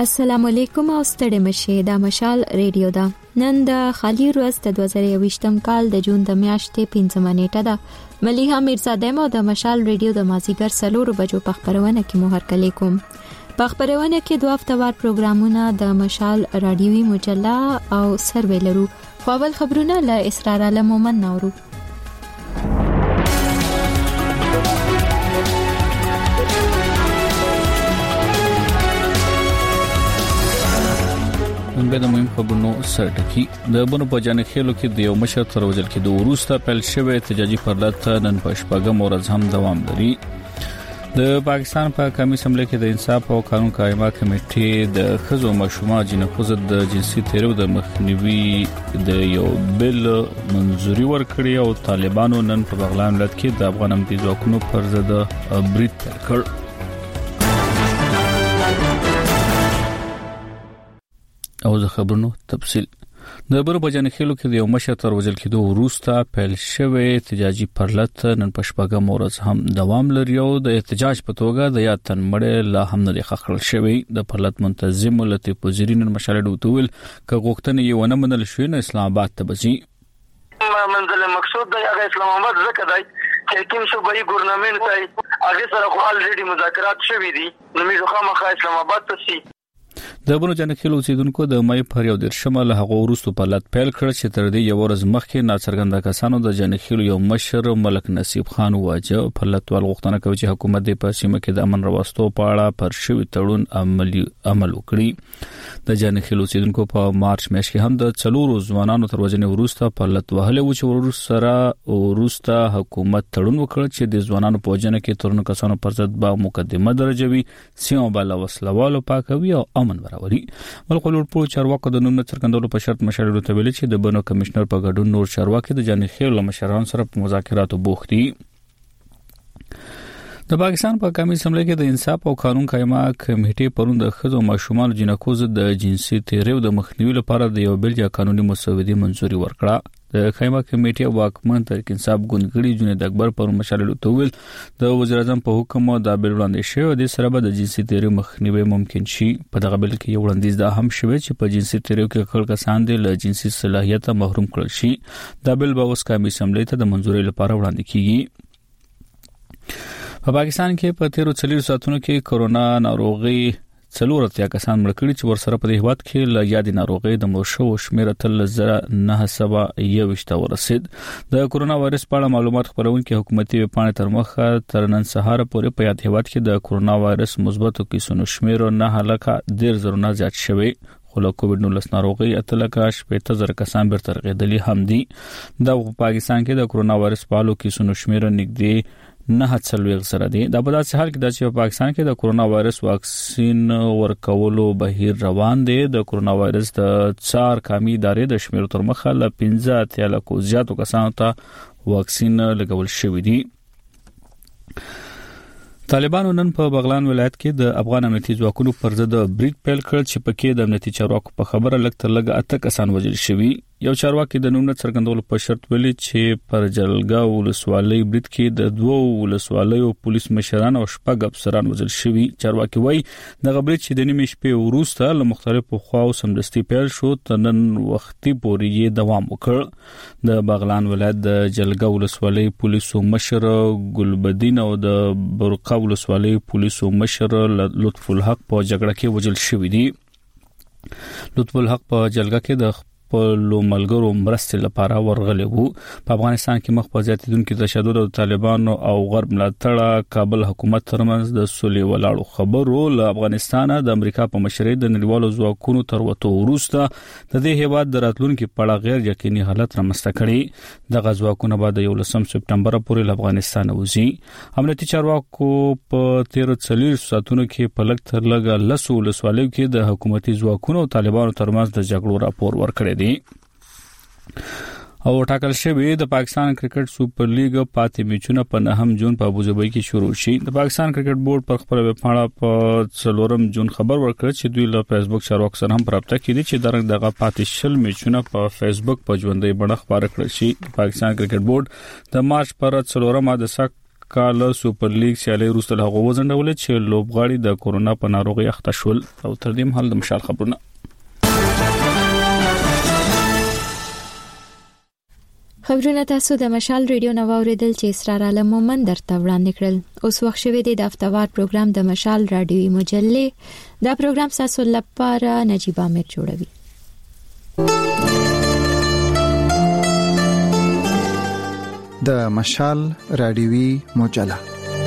السلام علیکم او ستړي مشه د مشال ریډیو دا نن د خالی ورځ د 2023م کال د جون د میاشتې 15 نیټه ده مليحه میرزاده مو د مشال ریډیو د مازیګر سلور بجو په خبرونه کې مو هرکلی کوم. په خبرونه کې دوه هفتهوار پروګرامونه د مشال رادیوي مجله او سروې لرو. خو اول خبرونه له اسرار علم مومن نورو. د مهم خبرونو سرټکی د بنو په جان خېلو کې د یو مشر تر وجل کې د وروسته پیل شوی احتجاجي پرلط نن په شپږم ورځ هم دوام لري. د پاکستان په قومي اسمبلی کې د انصاف او قانون قائمه کمیټې د خزو مشروعه جنحو د جنسي تیرو د مخنیوي د یو بل منځوري ورکړی او طالبانو نن په بغلان ولایت کې د افغان امنیتي ځواکونو پر ضد برید وکړ. او د خبرونو تفصیل د برو بجان خېلو کې د یو مشر تر وجل کې د وروسته پیل شوی احتجاجي پرلط نن په شپږم ورځ هم دوام لري او د احتجاج په توګه د یاد تن مړ لا هم نه خخړل شوی. د پرلط منتظم لطیف وزیری نن مشاله دوتول ک غوښتنه یې ونه منل شوی نه اسلام آباد ته بزي. منزل مقصود د اسلام آباد زکه دی چې کوم صوبایي ګورنمنت ته هغه سره خو الریډي مذاکرات شوي دي نو موږ خامخا اسلام آباد ته سي. د بنو جان خېلو اوسیدونکو د مې پر یو د شمال هغه وروسته پرلط پیل کړ چې تر دې یو ورځ مخکې ناڅرګنده کسانو د جان خېلو یو مشر ملک نصیب خان واجه پرلط ول غوښتنه کوي چې حکومت د پاسیمه کې د امن راوستو په اړه پر شوی تړون عمل وکړي. د جان خېلو اوسیدونکو په مارچ میاشت کې هم د څلورو ځوانانو تر وجنې وروسته پرلط وهله و چې وروسته حکومت تړون وکړ چې د ځوانانو په وجنه کې ترونو کسانو پر ضد به مقدمه درجوي سیمه بل وسلوالو پاکوي او امن راولي. ولقلور پور چارواکو د نوم څرګندولو په شرط مشاورو ته ویلي چې د بنو کمشنر په ګډون نور چارواکي د جان خېلو مشرانو سره په مذاکراتو بوخت دي. د پاکستان په قومي اسمبلی کې د انصاف او قانون قائمه کمیټې پرون د خزو ماشومان جنکو د جنسي تیرو د مخنیوي لپاره د یو بل قانوني مسودې منځوري ورکړه. د قائمه کمیټې واکمن تحریک انصاف ګوندګړي جنید اکبر پر مشاله تویل د وزیر اعظم په حکم د بل وړاندې شوی د سره به د جنسي تیرو مخنیوي ممکن شي. په دغه بل کې یو وړاندیز دا هم شوی چې په جنسي تیرو کې خلک کسان د جنسي صلاحیت محروم کړل شي. دا بل به اوس قومي اسمبلی ته د منځوري لپاره وړاندې کیږي. په پاکستان کې په 13 ساعتونو کې کورونا ناروغي 4 کسان مړ کړي چې ورسره په هیواد کې ل یادي ناروغي د مرشو شمیر تل 921 ورسید. د کورونا وایرس په اړه معلومات خبرونکي حکومتي وپاڼې تر مخه تر نن سهار پورې په یاد هیواد کې د کورونا وایرس مثبتو کیسونو شمیر 9,000 زیات شوی. خو له کووډ-19 ناروغي 8,80,000 کسان بیرته رغېدلي هم دي. د پاکستان کې د کورونا وایرس په اړه کیسونو شمیر نږدې 9 سره دي. دا په داسې حال کې د چې په پاکستان کې د کورونا وایرس واکسین ورکولو بهیر روان دی. د کورونا وایرس د څار قومي ادارې د شمیر تر مخه ل 15 لکو زیاتو کسانو ته واکسین لګول شوی دی. طالبانو نن په بغلان ولایت کې د افغان امنیتي ځواکونو پر ضد برید پیل کړ چې پکې د امنیتي چارواکو په خبره لږ تر لږه 8 کسان وژل شوي. یو چارواکي د نوم څرګندولو په شرط ویلي چې پر جلګه ولسوالۍ برید کې د 2 ولسوالیو پولیس مشران او 6 افسران وژل شوي. چارواکي وایي د برید چې د نیمې شپې وروسته له مختلفو خواو سمدستي پیل شو تر نن وختي پورې یې دوام وکړ. د بغلان ولایت د جلګه ولسوالۍ پولیسو مشر ګلبدین او د برقه ولسوالۍ پولیسو مشر لطف الحق په جګړه کې وژل شوي دي. لطف الحق په جلګه کې د خپل ملګرو مرستې لپاره ورغلی وو. په افغانستان کې مخ په زیاتیدونکو تشدد او طالبانو او غرب ملاتړه کابل حکومت ترمنځ د سولې ولاړو خبرو له افغانستان د امریکا په مشرۍ د نړیوالو ځواکونو تر وته وروسته د دې هیواد د راتلونکو په اړه غیر یقیني حالت رامنځته کړي. د غزواکونو بعد 11 سپټمبر پورې له افغانستان وځي. امنیتي چارواکو په 13 ساعتونو کې په لږ تر لږه 10 ولسوالیو کې د حکومتي ځواکونو او طالبانو ترمنځ د جګړو راپور ورکړی دی. او ټاکل شوی د پاکستان کرکټ سپر لیګ پاتې میچونه په 9 جون په ابوظبي کې شروع شي. د پاکستان کرکټ بورډ پر خپل ویبپاڼه په 4 جون خبر ورکړ چې دوی له فیسبوک چارواکو سره هم رابطه کړي چې دغه پاتې شل میچونه په فیسبوک په ژوندۍ بڼه خبره کړل شي. پاکستان کرکټ بورډ د مارچ پر 4 د کال سوپر لیګ سیالي وروسته هغه وزندول چې لوبغاړي د کورونا په ناروغي اخته شول او تر دې مهال د مشال خبرونه خبرونه تاسو د مشال ریډیو نو اوریدل چې اسرار عالم مومن درته وړاندې کړل. اوس وخت شوی دی د هفتوار پروګرام د مشال رادیوي مجلې. دا پروګرام تاسو لپاره نجیب امیر جوړوي. د مشال رادیوي مجله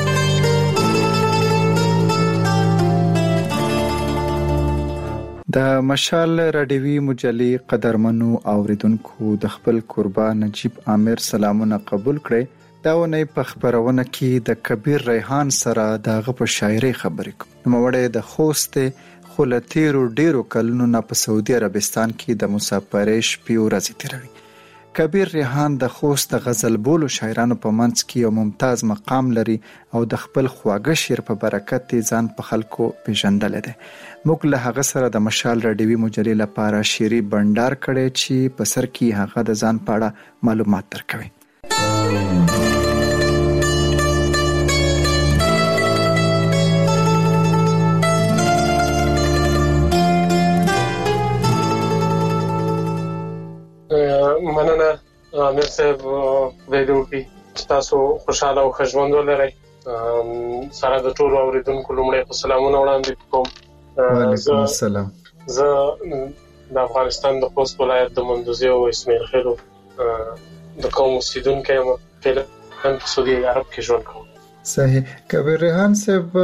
د مشال رادیوي مجلې قدرمنو اوریدونکو د خپل قربان نجیب امیر سلامونه قبول کړئ. دا ونې په خبرونه کې د کبیر ریحان سره دغه په شاعري خبرې کوم. نوموړی د خوست خلتیرو ډیرو کلونو نه په سعودي عربستان کې د مسافرۍ شپې ورځې تیروي. کبیر ریحان د خوست غزل بولو شاعرانو په منځ کې یو ممتاز مقام لري او د خپل خواږه شعر په برکت ځان په خلکو پیژندل دي. موږ له هغه سره د مشال رادیوي مجلې لپاره شعري بندر کړی چې په سر کې هغه د ځان په اړه معلومات درکوي. مننه امیر صاحب ویډیو کې تاسو خوشاله او خوشوند ولرئ. سره د ټولو اوریدونکو لومړی سلامونه وړاندې کوم. وعلیکم السلام. زه د افغانستان د خوست ولایت د مندوزي او اسماعیل خیلو د قوم اوسیدونکی یم. فعلا په سعودي عرب کې ژوند کوم. صحیح. کبیر ریحان صاحب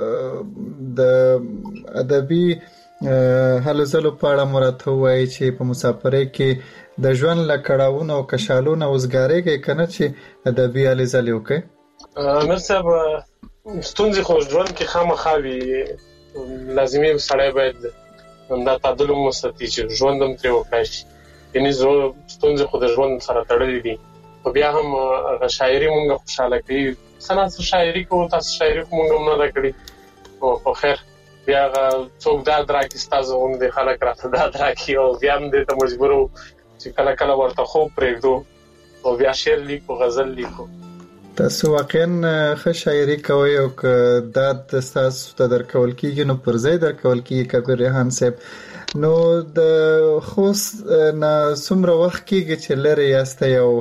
د ادبي هلو ځلو په اړه مرته وایي چې په مسافرۍ کې د ژوند له کړاوونو او کشالونو اوسګارې کې کنه چې ادبي هلو ځلې وکړي. امیر صاحب ستونزې خو ژوند کې خامخا وي، لازمي سړی باید دا تعادل وساتي چې ژوند هم ترې وکړای شي. یعنې ستونزې خو د ژوند سره تړلې دي، خو بیا هم هغه شاعري مونږ خوشحاله کوي. څه نه شاعري کوو، تاسو شاعري خو مونږ هم نه ده کړې، خو خیر بیا هغه څوک دا راکړي ستاسو غوندې خلک راته دا راکړي او بیا هم دې ته مجبور وو چې کله کله ورته خوب پرېږدو او بیا شعر لیکو، غزل لیکو. تاسو واقعا ښه شاعري کوئ او که دا تاسو ته درکول کېږي نو پر ځای درکول کېږي. کبیر ریحان صاحب نو د خوست نه څومره وخت کېږي چې لرې یاستئ او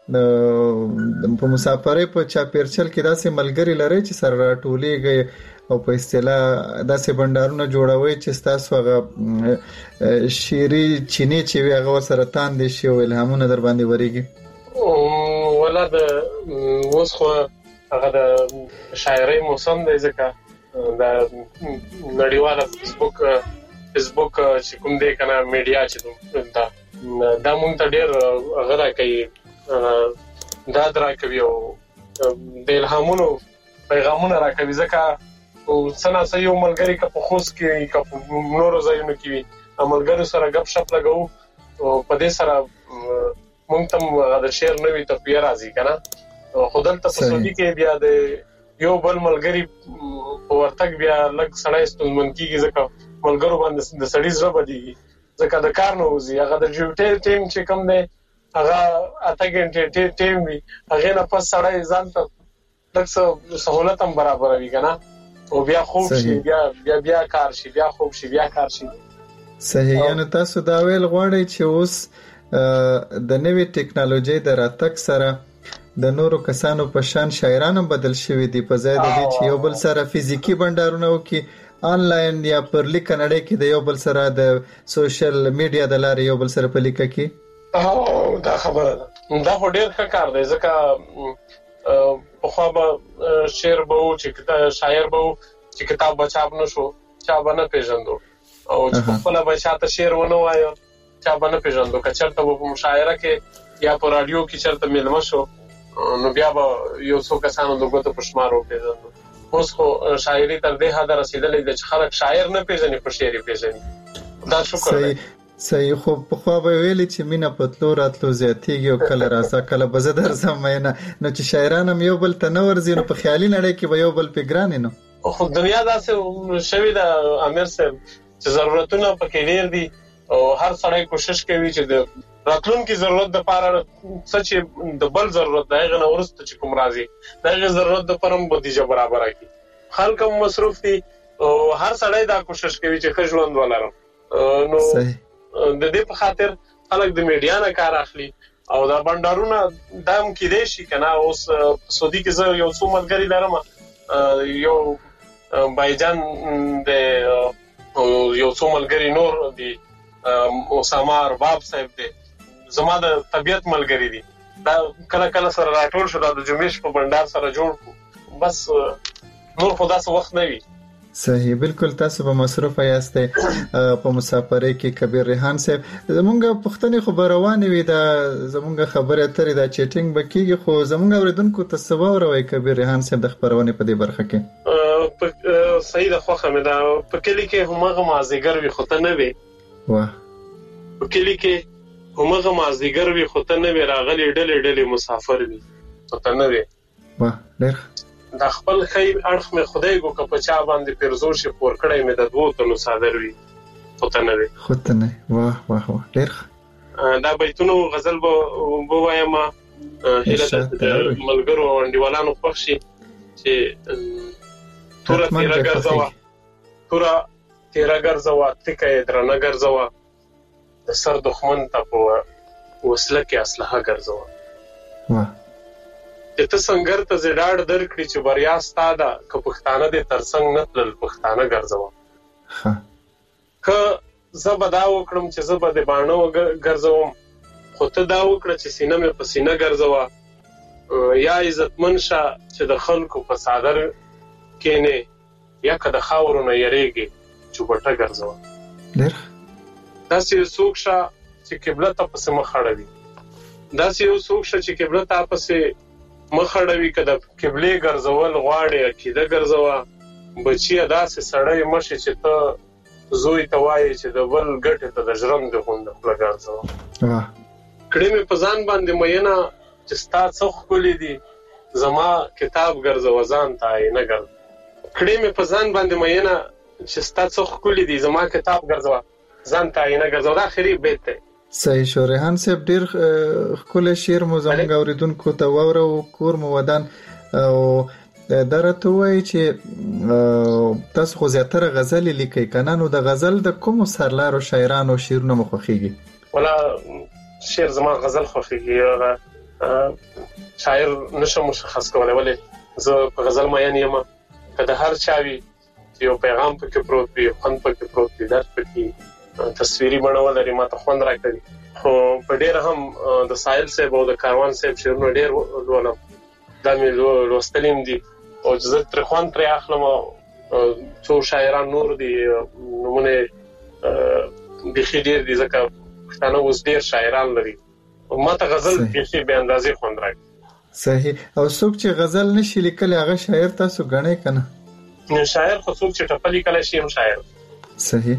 په مسافرۍ په چاپیرچل کې داسې ملګري لرئ چې سره راټولېږئ او په اصطلاح داسې بندرونه جوړوي چې تاسو هغه شعري چینی چې وي هغه سره تاندې شي او الهامونه در باندې وريږي؟ ولا د اوس خو هغه د شاعرۍ موسم دی، ځکه د نړیواله فیسبوک چې کوم دی کنه میډیا چې دا مونږ ته ډېر هغه راکوي، دا راکوي او د الهامونو پیغامونه راکوي. ځکه څنګه یو ملګری که په خوست کې که په نورو ځایونو کې وي ملګرو سره غپ شپ لګو او په دې سره مونږ ته د شعر نوې تفریح راځي کنه. خو دلته په سعودي کې بیا د یو بل ملګری په ورتګ بیا لږ سړی ستونزمن کېږي، ځکه ملګرو باندې د سړي زړه بدېږي، ځکه د کار نه وځي. هغه د ډیوټي ټیم چې کوم دی هغه 8 غنټې ټیم وي، هغې نه پس سړی ځان ته لږ سهولت هم برابروي کنه او بیا خوب شي، بیا کار شي، بیا خوب شي، بیا کار شي. صحیح. یعنی تاسو دا ویل غواړئ چې اوس د نوې ټیکنالوژي د راتګ سره د نورو کسانو په شان شاعرانو بدل شوي دي، په ځای د دې چې یو بل سره فزیکی بندرونه وکړي، آنلاین یا پر لیک نړۍ کې د یو بل سره د سوشل میډیا د لارې یو بل سره په لیک کې. دا خبره ده، دا خو ډېر ښه کار دی، ځکه پخوا به شعر به و چې شاعر به و چې کتاب به چاپ نه شو چا به نه پیژندو، او چې په خپله به چاته شعر ونه وایه چا به نه پیژندو. که چېرته به په مشاعره کې یا په راډیو کې چېرته میلمه شو نو بیا به یو څو کسانو د ګوتو په شمار وپېژندو. اوس خو شاعري تر دې حده رسېدلې ده چې خلک شاعر نه پیژني خو شعر یې پیژني. دا شکر دی. صحیح. خو پخوا به ویلي چې مینه په تلو راتلو زیاتېږي او کله راځه کله به زه درځم مینه، نو چې شاعران هم یو بل ته نه ورځي نو په خیالي نړۍ کې به یو بل پې ګران نو. خو دنیا داسې شوې ده امیر صاحب چې ضرورتونه پکې ډېر دي او هر سړی کوشش کوي چې راتلونکي ضرورت د پاره څه چې د بل ضرورت دی هغه ورسته چې کوم راځي دغه ضرورت د پرم بودیجه برابر کړي. خلک هم مصروف دي او هر سړی دا کوشش کوي چې ښه ژوند ولرم. نو د دې په خاطر خلک د میډیا نه کار اخلي او دا بندرونه دام کې دي شي کنه. اوس سعودي کې زه یو څو ملګری لرم، یو بایجان د یو څو ملګری نور دي، اسامه ارباب صاحب دی، زما د طبيعت ملګری دي. دا کله کله سره راټول شو د جمعې په بندر سره جوړ کو، بس نور خدا څه وخت نه وي. صحیح، بالکل. تاسو به مصروف یاستئ په مسافرۍ کې. کبیر ریحان صاحب، زمونږ پښتني خبروانې وي، دا زمونږ خبره اترې دا چیټینګ بکیږي، خو زمونږ اوریدونکو ته څه واوروي کبیر ریحان صاحب د خبرونې په دې برخه کې؟ صحیح ده، خوښه مې ده. په کلی کې همغه مازیګر وي خو ته نه وي. واه، په کلی کې همغه مازیګر وي خو ته نه وي، راغلي ډلې ډلې مسافر وي خو ته نه وي. واه، ډېر د خپل خیر اړخ مې خدای کو که په چا باندې پیرزو شي پور کړی مې د دوه تنو صادر وي خو ته نه وي. خو ته نه. واه واه واه، ډېر. دا بیتونو غزل به وایم، هیله د ملګرو او انډیوالانو خوښ شي چې توره تیره ګرځوه، توره تیره ګرځوه، تکه یې درنه ګرځوه، د سر دښمن ته په وسله کې اسلحه ګرځوه. واه، چې ته سنگر ته زړاړ درکړي چې بریا ستا ده، که پښتانه دې ترڅنګ نه تلل پښتانه ګرځوه. که زه به دا وکړم چې زه به د باڼه ګرځوم، خو ته دا وکړه چې سینه مې په سینه ګرځوه. یا عزتمن شه چې د خلکو په څادر کېنې، یا که د خاورو نه یریږي چوبټه ګرځوه. ډېر. داسې یو څوک شه چې قبله ته پسې مخ اړوي، داسې یو څوک شه چې قبله ته پسې مخ اړوي. که د قبلې ګرځول غواړې عقیده ګرځوه. بچیه داسې سړی مشي چې ته زوی ته وایي چې د بل ګټې ته د ژرندې غونډه خوله ګرځوه. کړي مې په ځان باندې مینه چې ستا څه ښکلي دي، زما کتاب ګرځوه ځان ته آینه ګرځوه. کړي مې په ځان باندې مینه چې ستا څه ښکلي دي، زما کتاب ګرځوه ځان ته آینه ګرځوه. دا آخري بیت دی. صحیح شو. ریحان صاحب، ډیر ښکلی شعر مو زموږ اوریدونکو ته واورو، کور مو ودان. او دا راته وایي چې تاسو خو زیاتره غزلې لیکئ که نه، نو د غزل د کومو سرلارو شاعرانو شعرونه مو خوښېږي؟ ولا شعر زما غزل خوښېږي، شاعر نشم مشخص کولی، ولې زه په غزل مین یم. که د هر چا وي یو پیغام پکې پروت وي، خوند پکې پروت وي، درد پکې تصویري بڼه ولري، ماته خوند راکوي. خو په ډېر هم د ساحل صاحب او د کاروان صاحب شعرونه ډېر لولم، دا مې لوستلي هم دي او چې زه ترې خوند ترې اخلم. څو شاعران نور دي، نومونه بیخي ډېر دي، ځکه پښتانه اوس ډېر شاعران لري. ماته غزل بیخي بې اندازې خوند راکوي. صحیح. او څوک چې غزل نشي لیکلی هغه شاعر تاسو ګڼئ که نه؟ شاعر خو څوک چې ټپه لیکلی شي هم شاعر. صحیح.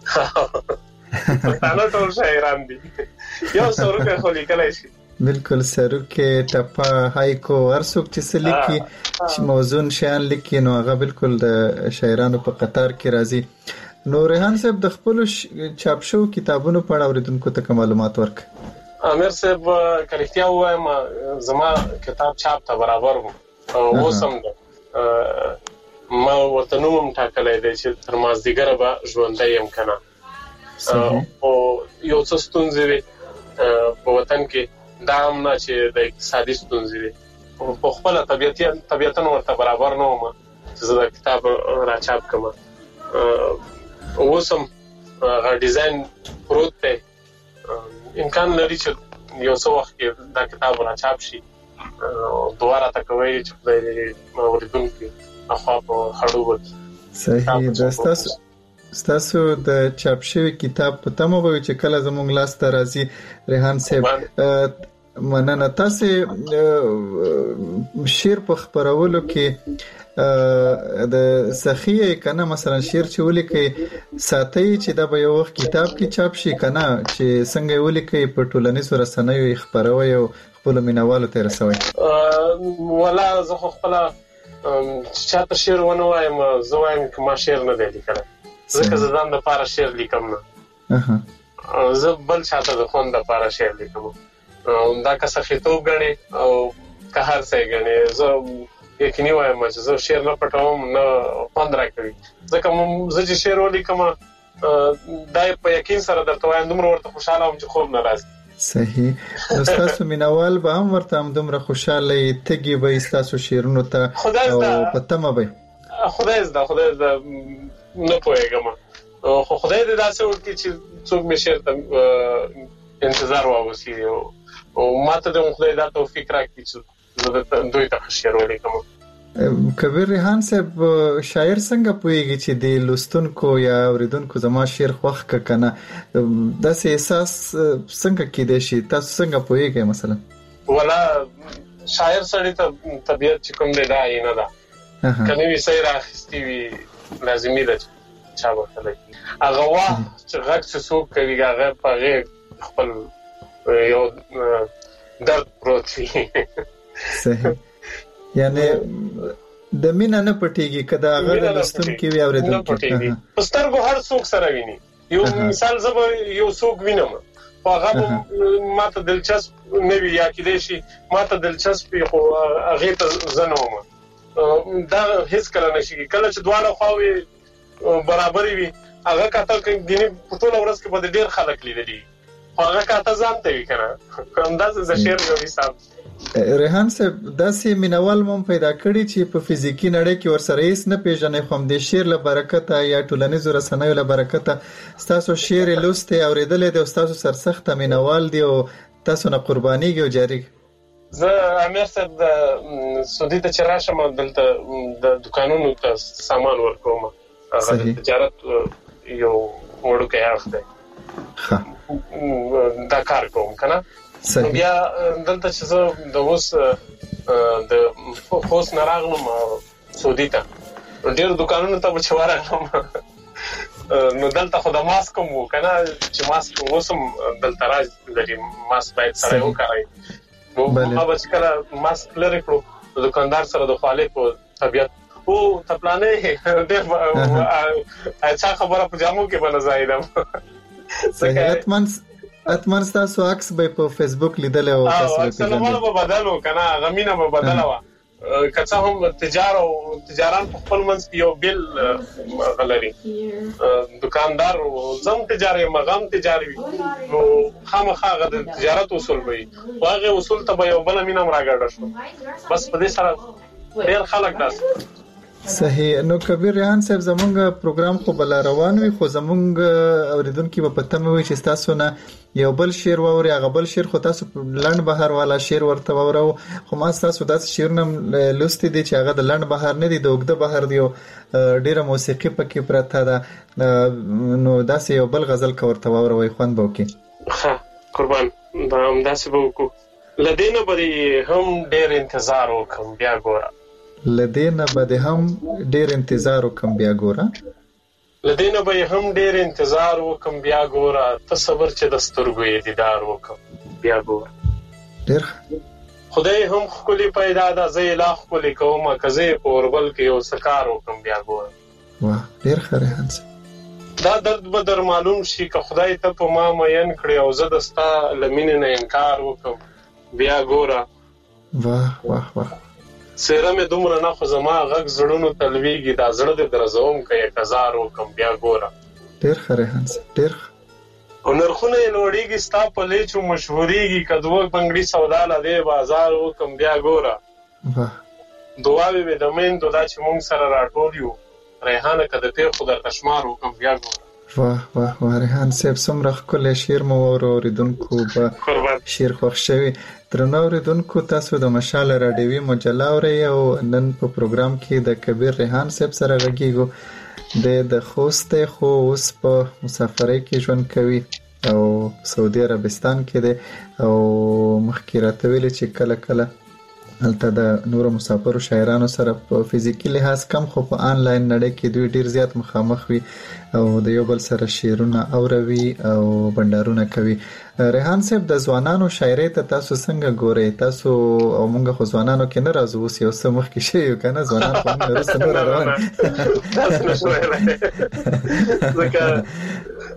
پښتانه ټول شاعران دي، یو سروکه خو لیکلی شي. بالکل، سروکه، ټپه، هایکو، هر څوک چې څه لیکي، چې موزون شیان لیکي، نو هغه بالکل د شاعرانو په قطار کې راځي. نو ریحان صاحب، د خپلو چاپ شوو کتابونو په اړه اوریدونکو ته معلومات ورکړئ. امیر صاحب، که رښتیا ووایم زما کتاب چاپ ته برابر و، اوس هم ده. ما ورته نوم هم ټاکلی دی چې تر مازدیګره به ژوندی یم که نه. او یو څه ستونزې وي په وطن کې، دا هم نه چې د اقتصادي ستونزې وي، په خپله طبیعتاً ورته برابر نه وم چې زه دا کتاب راچاپ کړم. اوس هم هغه ډیزاین پروت دی، امکان لري چې یو څه وخت کې دا کتاب راچاپ شي. دعا راته کوئ چې خدای دې اوریدونکي اخوا په خړو وکړي. صحیح. دا ستاسو د چاپ شوي کتاب په تمه به وي چې کله زموږ لاس ته راځي. ریحان صاحب، مننه. تاسې شعر په خپرولو کې د سخیه که نه، مثلا شعر چې ولیکئ ساتئ چې دا به یو وخت کتاب کې چاپ شي که نه، چې څنګه یې ولیکئ په ټولنیزو رسنیو یې خپروئ او خپلو مینوالو ته یې رسوئ؟ ولا زه خو خپله چې چاته شعر ونه وایم، زه وایم که ما شعر نه دی لیکلی، ځکه زه ځان دپاره شعر لیکم نه. زه بل چاته د خوند لپاره شعر لیکم دا که سخیتوب غني او که هر څه غني زه یقیني وایم چې زه شعر نه پټوم نه خوند راکوي ځکه زه چې شعر ولیکم دا په یقین سره درته وایم دومره ورته خوشاله وم چې خوب نه راځي. صحیح. نو تاسو مینوال به هم ورته هم دومره خوشاله تګي به تاسو شعرونو ته او پتمه به خدای زده نه پوهیږم خو خدای دې داسې وکړي چې څوک مې شعر ته انتظار واوسي او ماته د خدای دا توفیق راکړي چې زه دوی ته شعر ولیکم. کبیر ریحان صاحب شاعر څنګه پوهیږي چې د لوستونکو یا اوریدونکو زما شعر خوښ کنه داسې احساس څنګه کېدای شي تاسو څنګه پوهیږئ مثلا؟ ولا شاعر سړی ته طبیعت چې کوم دی دا یې نه ده کنه وی سیر اخیستی وی لازمي ده چا وکړي هغه واه چې غږ څه څوک کوي هغه په غیر خپل یو درد پروت وي. صحیح. یعنی د مینا نه پټيږي کدا هغه د لستونکو وی اوریدونکو په سترګو هر څوک سره ویني یو مثال زبر یو څوک وینم هغه ماته دلچسپ نه وی یا کېدې شي ماته دلچسپ خو هغه ته زنوم دا هیڅ کله نشي کله چې دواړه خواوي برابر وي هغه کاته کې په ټول ورځ کې به ډیر خلک لیدلي هغه کاته ځانته وی کنه کوم داسې شعر کوي صاحب. ریحان صاحب داسې مینوال مم پیدا کړی چې په فزیکی نړۍ کې ورسره هیڅ نه پیژنې خو د شعر له برکته یا ټولنیزو رسنیو له برکته تاسو شعر لوستي اوریدلې د تاسو سرسخت مینوال دی او تاسو نه قربانیږي او جاری. زه امیر صاحب د سعودي ته چرشم دلته د دکانونو ته سامان ورکوم هغه د تجارت یو وړوکی اړخ دی دا کار کوم کنه. بیا دلته چې زه د اوس د خوست نراغلم سعودي ته ډېر دکانونو ته به چې ورغلم نو دلته خو د ماسک هم و که نه چې ماسک اوس هم دلته راځي لري ماسک باید سړی وکاروي نو هغه به چې کله ماسک لرې کړو د دوکاندار سره د خالق په طبیعت او ته پلانې ډېر اچھا خبره په جامو کې به نه ځایدم. اتمن تاسو عکس به په فیسبوک لیدل او تاسو په سلامونه به بدلو کنه غمینه به بدله وا کڅه هم تجاران په خپل منځ کې یو بل غلري دکاندار زم تجاري مغام تجاري نو خامخا غد تجارت اصول وي واغه اصول ته یو بل مینه راګړل شو بس په دې سره ډیر خلک داس. صحیح. نو کبیر ریحان صاحب زمونږ پروګرام خو بل روان وي خو زمونږ اوریدونکو په پته مې وي چې تاسو نه یو بل شعر ووري هغه بل شعر خو تاسو لند بهر والا شعر ورته وورو خو ما تاسو داس شعرونه لوستي دي چې هغه د لند بهر نه دي د اوګده بهر دی ډیره موسیقي پکې پرته ده نو داس یو بل غزل کا ورته ووروي خوند بوکي. ها قربان دا هم داس بوکو لدینه بری هم ډیر انتظار وکم بیا ګوره لدینه به هم ډیر انتظار وکم بیا ګوره لدینه به هم ډیر انتظار وکم بیا ګوره ته صبر چې د سترګو یې دیدار وکم بیا ګوره ډیر خدای هم خولي پیدا ده زه الہ خولي کوم کزه پوربل کې یو سکار وکم بیا ګوره. واه ډیر خره هانس دا درد به در معلوم شي که خدای ته په ما مین کړی او زه دستا لمینه نه انکار وکم بیا ګوره. واه واه واه سره مې دومره نه خو زما غږ زړونو تلويږي دا زړه دې درزوم کې 1000 وکم بیا ګوره. ډیر خره هانس ډیر او نرخونه لوړیږي ستا په لیچو مشهوريږي کدوه بنگړي سودا لدی بازار وکم بیا ګوره. واه دعاوي به د مين دودا چې مونږ سره راټول یو ریحانه کده ته خو در تشمار وکم بیا ګوره. واه واه واه ریحان صاحب څومره ښکلی شعر مو واوریدونکو به شعر خوښ شوي. درنو اوریدونکو تاسو د مشال راډیوي مجله اورئ او نن په پروګرام کې د کبیر ریحان صاحب سره غږیږو د خوست خو اوس په مسافرۍ کې ژوند کوي او سعودي عربستان کې دی او مخکې راته ویلي چې کله کله هلته د نورو مسافرو شاعرانو سره په فزیکي لحاظ کم خو په آنلاین نړۍ کې دوی ډیر زیات مخامخ وي او د یو بل سره شعرونه اوروي او بندارونه کوي. ریحان صاحب د ځوانانو شاعرۍ ته تاسو څنګه ګورئ؟ تاسو او موږ خو ځوانانو کې نه راځو اوس یو څه مخکې شي کنه ځوانان په موږ وروسته نه روان ځکه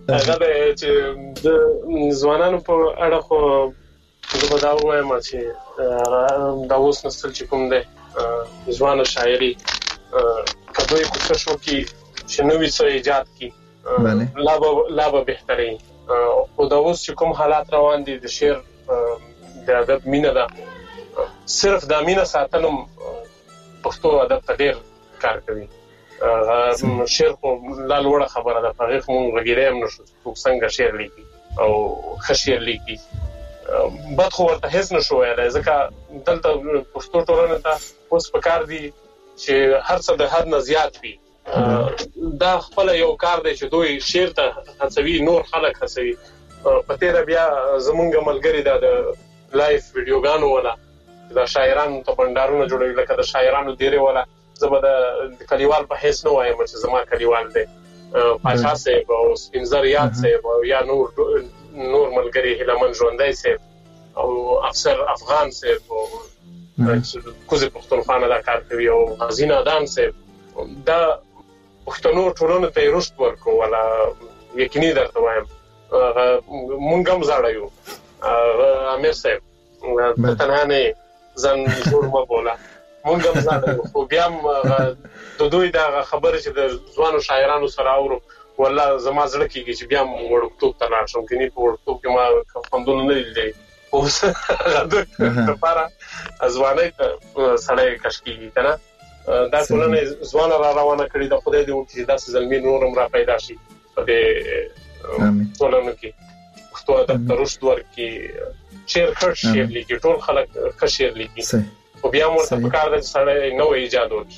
هغه چې د ځوانانو په اړه خو زه دا وایم چې دا اوس نسل چې کوم دی ځوان شاعري کدوې کوشش وکړي چې نوې څه ایجاد کړي لا به بهتري او دا اوس چې کوم حالات روان دي د شعر د ادب مینه ده صرف د مینه ساتنم پښتو ادب ته ډېر کار کوي شعر خو لا لوړه خبره ده په هغې خو مونږ غږېدی هم نشو څوک څنګه شعر لیکي او ښه شعر لیکي بد خو ورته هېڅ نشو ویلی ځکه دلته پښتو ټولنې ته اوس پکار دي چې هر څه د حد نه زیات وي دا خپله یو کار دی چې دوی شعر ته هڅوي نور خلک هڅوي په تېره بیا زمونږ ملګري دا د لایف ویډیوګانو والا د شاعرانو ته بنډارونه جوړوي لکه د شاعرانو ډېرې والا زه به د کلیوال په حیث نه وایم چې زما کلیوال دی پاچا صاحب او سپین زر یاد صاحب او یا نور ملګري هیلهمن ژوندی صاحب او افسر افغان صاحب او کوزې پښتونخوا نه دا کار کوي او غازي نادان صاحب دا پښتنو ټولنو ته یې رشد ورکړو والا یقیني درته وایم مونږ هم زاړه یو امیر صاحب ته تنها نه ځان جوړ مه بوله مونږ هم زاړه یو خو بیا هم د دوی دا خبرې چې د ځوانو شاعرانو سره اورو والله زما زړه کېږي چې بیا هم وړکتوب ته لاړ شم کني په وړکتوب کې ما خوندونه نه لیدلی اوس دپاره ځوانۍ ته سړی کش کېږي که نه دا ټولنه ځوانه را روانه کړې ده خدای دې وکړي چې داسې زلمي نور هم را پیدا شي په دې ټولنو کې پښتو ادب ته رشد ورکړي شعر ښه شعر لیکي ټول خلک ښه شعر لیکي خو بیا هم ورته پکار ده چې سړی نوی ایجاد وکړي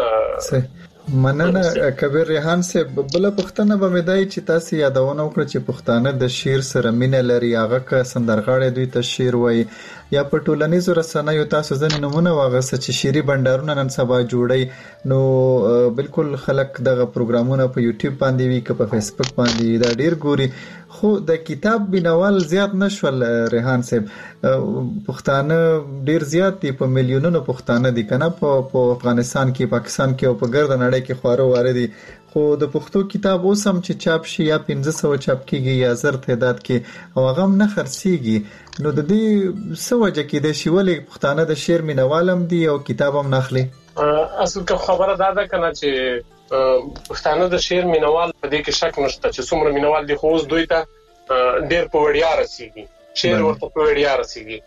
مننه کبیر ریحان صاحب بله پوښتنه به مې دی چې تاسې یادونه وکړه چې پښتانه د شعر سره مینه لري هغه که سندرغاړی دوی ته شعر وایي یا په ټولنیزو رسنیو تاسو ځینې نومونه واغسته چې شعري بنډارونه نن سبا جوړی نو بالکل خلک دغه پروګرامونه په یوټیوب باندې وي که په فیسبوک باندې دا ډیر ګوري خو د کتاب بینوال زیات نشول ریحان صاحب پښتانه ډیر زیات دي په میلیونونو پښتانه دي کنه په افغانستان کې پاکستان کې او په ګرد نړۍ کې خواره واره دي خو د پښتو کتاب اوس هم چې چاپ شي یا 1500 چاپ کیږي یا زر تعداد کې او هغه هم نه خرڅيږي نو د دې څه وجه کې د شی ولې پښتانه د شعر مینوالم دي او کتاب هم ناخلي اصل که خبره دا ده کنه چې پښتانه د شعر مینوال په دې کې شک نشته چې څومره مینوال دي خو اوس دوی ته ډېر په وړیا رسیږي شعر ورته په وړیا رسیږي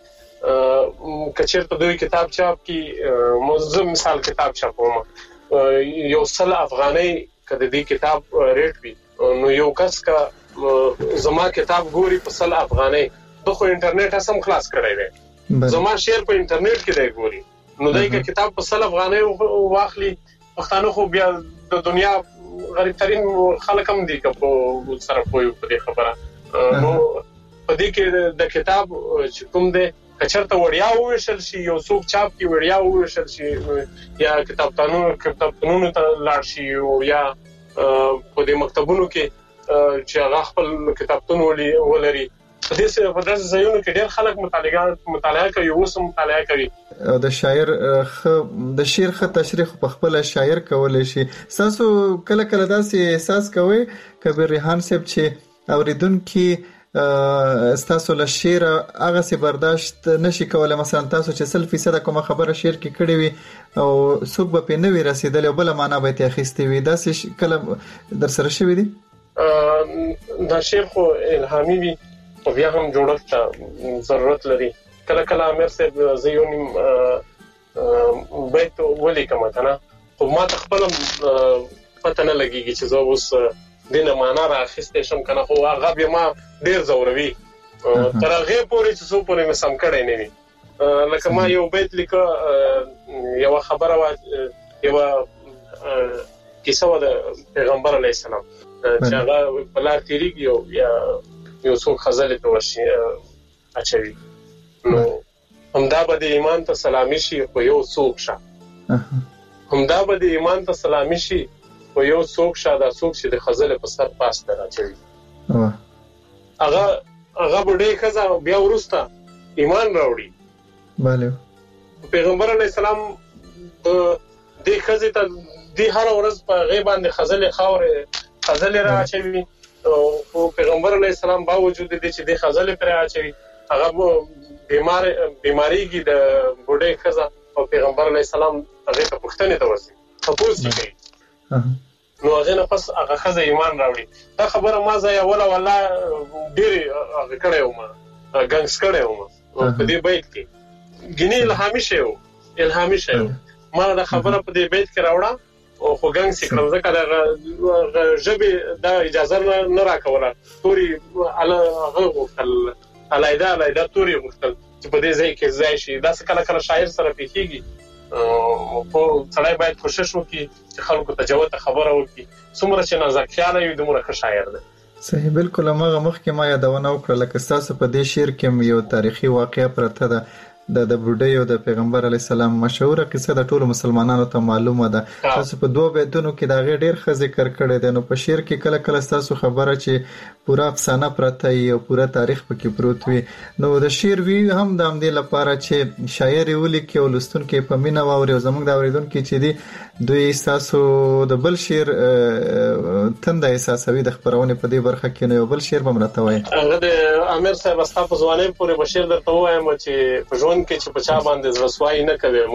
که چېرته دوی کتاب چاپ کړي موضوع مثال کتاب چاپوم یو 100 افغانۍ که د دې کتاب ریټ وي نو یو کس که زما کتاب ګوري په 100 افغانۍ د خو انټرنیټ هم خلاص کړی دی زما شعر په انټرنیټ کې دی ګوري نو دای که کتاب په 100 افغانۍ واخلي پښتانه خو بیا د دنیا غریب ترین خلک هم دي که په سره پوي په دې خبره نو په دې کې د کتاب چې کوم دی که چېرته وړیا وویشل شي یو څوک چاپ کې وړیا وویشل شي یا کتابتونونو ته لاړ شي او یا په دې مکتبونو کې چې هغه خپل کتابتون ولري په داسې ځایونو کې ډېر خلک مطالعه کوي اوس هم مطالعه کوي د شاعر د شعر ښه تشریح په خپل شاعر کولی شي تاسو کله کله داسې احساس کوئ کبیر ریحان صاحب چې اوریدونکي تاسو له شعر هغه سي برداشت نشي کولای مثلا تاسو چې 100% کومه خبره شعر کې کړې وي او څوک به په نوې رسیدل او بل معنا به ته اخیستې وي داسې کله در سره شوی دي دا شعر خو الهامي وي او بیا هم جوړښت ته ضرورت لري کله کله امیر صاحب زيونیم بیت ولیکم کنه خو ما خپل پته نه لګیږي چې زه اوس دینه معنا راخسته شم کنه خو هغه به ما ډیر زوروي تر هغه پورې چې څو پورې مې سم کړی نه وي لکه ما یو بیت لیکه یو خبره وا یو کیسه و د پیغمبر علی السلام چې هغه بلار تیریږي یو څو خزل ته ورشي اچوي نو همدا به د ایمان ته سلامي شي خو یو څوک شه همدا به د ایمان ته سلامي شي خو یو څوک شه دا څوک چې د خزل په سر پاس ته راچوي هغه بډې ښځه بیا وروسته ایمان راوړي بله پیغمبر علیه السلام دې ښځې ته دې هره ورځ په هغې باندې خزلې خاورې خزلې راچوي او پیغمبر علیه السلام باوجود دې چې د خزل پر اچي هغه بیماریږي د بوډۍ خزه او پیغمبر علیه السلام هغه ته پوښتنه ته ورسي تاسو کوي نو هغه نه پس هغه خزه ایمان راوړي دا خبره ما ځای اوله والله ډېر هغه کړو ما ګنګس کړو ما په دې بیت کې ګینه الهامي شو ما دا خبره په دې بیت کې راوړه او خو ګنګس کړم ځکه دا ژبه دا اجازه نه راکوله توري هغه وکړل علایده توري وکړل چې په دې ځای کې ځای شي دا څه کله شاعر سره پیږي او څلای باید کوشش وکړي چې خلکو ته جوته خبره وکړي څومره چې نازکیانه وي دومره ښه شاعر دی. صحیح بالکل. هغه مخکې ما یادونه وکړه لکه تاسو په دې شعر کې یو تاریخي واقعه پرته ده د بوډۍ او د پیغمبر علی السلام مشهوره قصه د ټولو مسلمانانو ته معلومه ده. تاسو په دوه بیتونو کې دا غي ډیر ښه ذکر کړی دی. نو په شعر کې کله کله تاسو خبره چې پورا افسانه پرته او پورا تاریخ پکې پروت وي نو د شعر وی هم د همدې لپاره چې شاعر ولیکي او لستونکو په مینا واوري او زموږ د اوریدونکو چې دی دوی تاسو د بل شعر تند احساسوي د خبرونه په دې برخه کې نو بل شعر بمرته وای. هغه د امیر صاحب استاد ځوانې پورې بشیر درته وایم چې په ژوند کې چې په چا باندې زړسوای نه کوي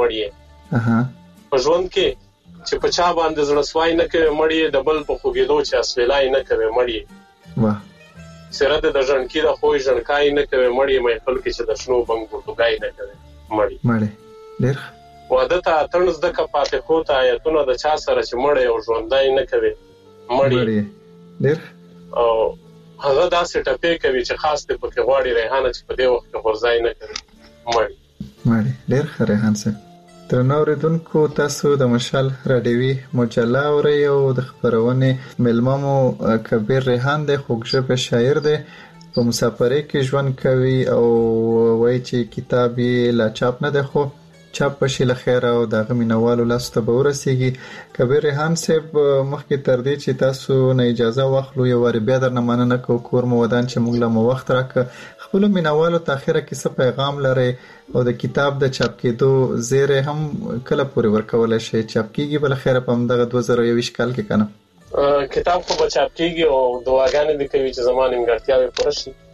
مړی په ژوند کې چې په چا باندې زړسوای نه کوي مړی د بل په خوګېدو چې اسویلای نه کوي مړی واه سره د ژوندکی د خوې ژوندکای نه کوي مړی مې خپل کې چې د شنو بنګ ګټوګای نه کوي مړی ډېر واده ته اترنځ د کپاتې خو ته آیتونه د چا سره چې مړی او ژوندای نه کوي مړی ډېر او هغه داسې ټپې کوي چې خاص ته پکې غواړي ریحانه چې په دې وخت کې غورځای نه کوي مړی ډېر ښه ریحان صاحب. درنو اوریدونکو تاسو د مشال رادیوي مجله اورئ او د خبرونې ملما مو کبیر ریحان د خوږژبه شاعر دی په مسافرۍ کې ژوند کوي او وایي چې کتاب یې لا چاپ نه دی خو چاپ بشي له خیره او د غمینوالو لاس ته به ورسیږي. کبیر ریحان صاحب مخکې تر دې چې تاسو نه اجازه واخلو یو واری بیا درنه مننه کوو کور مو ودان چې موږ له مو وخت راکړه خپل مینوالو ته اخره کې څه پیغام لري او د کتاب د چاپ کېدو زیره هم کله پورې ورکول شي چاپ کیږي بل خیره په دغه 2021 کال کې کنه کتاب خو به چاپ کیږي او دعاګانې دې کوي چې زمانه نیمګړتیاوي پوره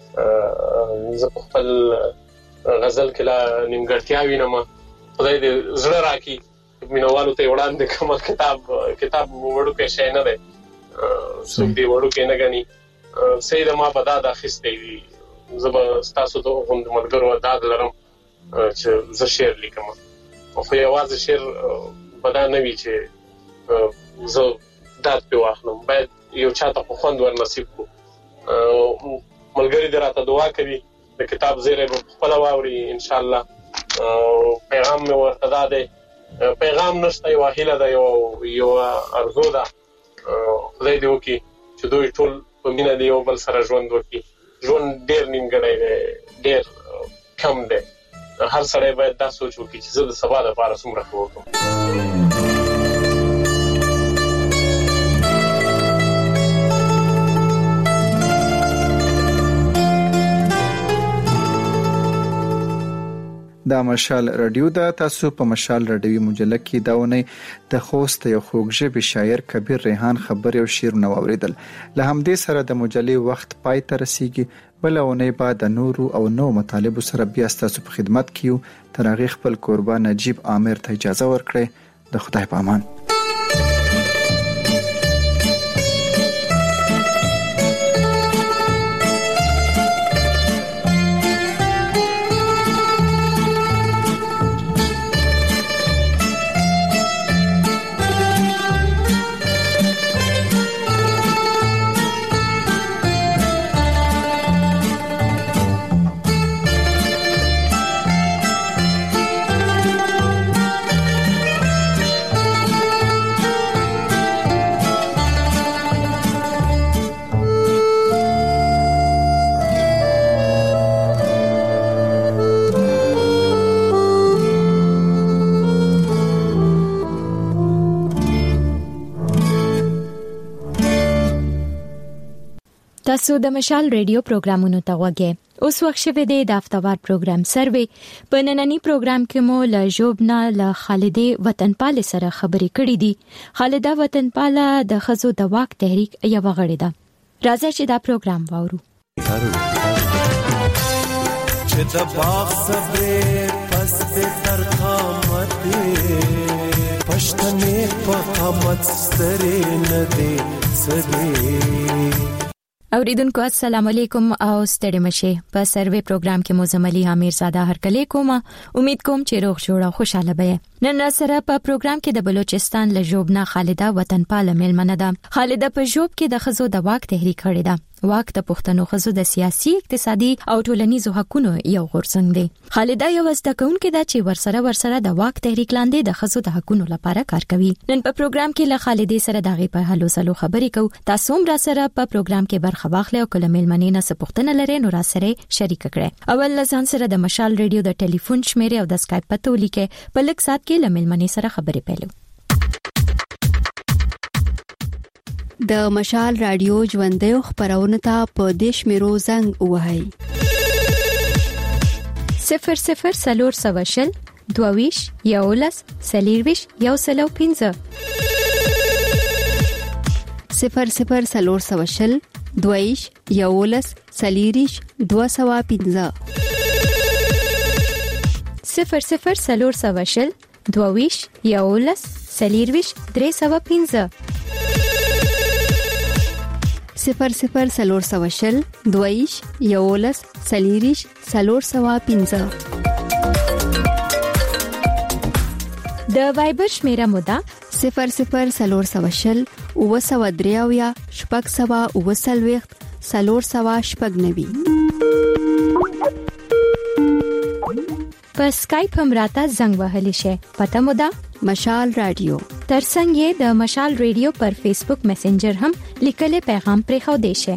شي زه خپل غزل کې لا نیمګړتیاوي نه ما خدای دې زړه راکړي مینوالو ته وړاندې کوم کتاب وړوکی شی نه دی څوک دې وړوکی نه ګڼي سید ما په دا اخیستی زه به ستاسو ته غوند ملګرو داد لرم چې زه شعر لیکم خو یوازې شعر به دا نه وي چې زه داد پې واخلم باید یو چاته خو خوند ور نصیب کړو. ملګري دې راته دعا کوي د کتاب زیری به خپله واوري انشاءالله. پیغام مې ورته دا دی پیغام نشته یوه هیله ده یو ارزو ده خدای دې وکړي چې دوی ټول په مینه دې یو بل سره ژوند وکړي. ژوند ډېر نیمګړی دی ډېر کم دی هر سړی باید دا سوچ وکړي چې زه د سبا لپاره څومره ښه وکړم. دا مشال رادیو دا تاسو په مشال رادیوي مجله کې دا ونې د خوست یو خوږژبه شاعر کبیر ریحان خبرې او شعر نو اوریدل. له همدې سره د مجلې وخت پای ته رسیږي. بل ونې بعد د نورو او نو مطالب سره بیا تاسو په خدمت کې تر هغه خپل قربان نجیب عامر ته اجازه ورکړئ. د خدای په امان. تاسو د مشال ریډیو پروګرامونو ته وګورئ. اوس وخت شوه د هفتوار پروګرام سروي په نننی پروګرام کې مو له جوبنا له خالدې وطنپال سره خبرې کړې دي. خالده وطنپال د خزو د واک تحریک یو غړې ده. راځئ چې دا پروګرام واورو. چې د باغ صبرې پس دې تر قامت پښتنې په قامت سترې نه دې سدې. اوریدونکو السلام علیکم او ستړي مشه. په سروې پروګرام کې موزملی امیر زاده هرکلی کوم. امید کوم چې روغ جوړ او خوشاله به. نن سره په پروګرام کې د بلوچستان له ژوبنا خالده وطنپال میلمنه ده. خالده په ژوب کې د خزو د واک تحریک کړی ده. واک د پښتنو خزو د سیاسي، اقتصادي او ټولنیزو حقوقو یو غورځنګ دی. خالده یو زدهکونکې ده چې ورسره د واک تحریک لاندې د خزو د حقوقو لپاره کار کوي. نن په پروګرام کې له خالده سره دغه په هلو سلو خبرې کوو. تاسو هم را سره په پروګرام کې برخه واخلئ او کله میلمنې نه څه پوښتنه لرئ نو را سره شریک کړئ. اول لزان سره د مشال ریډیو د ټلیفون شمیره او د اسکایپ پته ولیکئ. په لږ سات کې له میلمنې سره خبرې پیلو. د مشال رادیو ژوندۍ خبرونه ته په دیش میرو زنګ وهاي 00 22 یولس سلیرویش یو سلو 15 00 22 یولس سلیریش 215 00 22 یولس سلیرویش 315 00 22 یولس سلیریش 315. د وایبر شمیره مودا 00 وسودریاویا شپږ سوا وسلويخت سلور سوا شپږ نوي. په سکایپ هم راته زنګ وهلی شي. پته مودا مشال رادیو. ترڅنګ یې د مشال ریډیو پر فیسبوک میسنجر هم لیکلي پیغام پرې خو دی شي.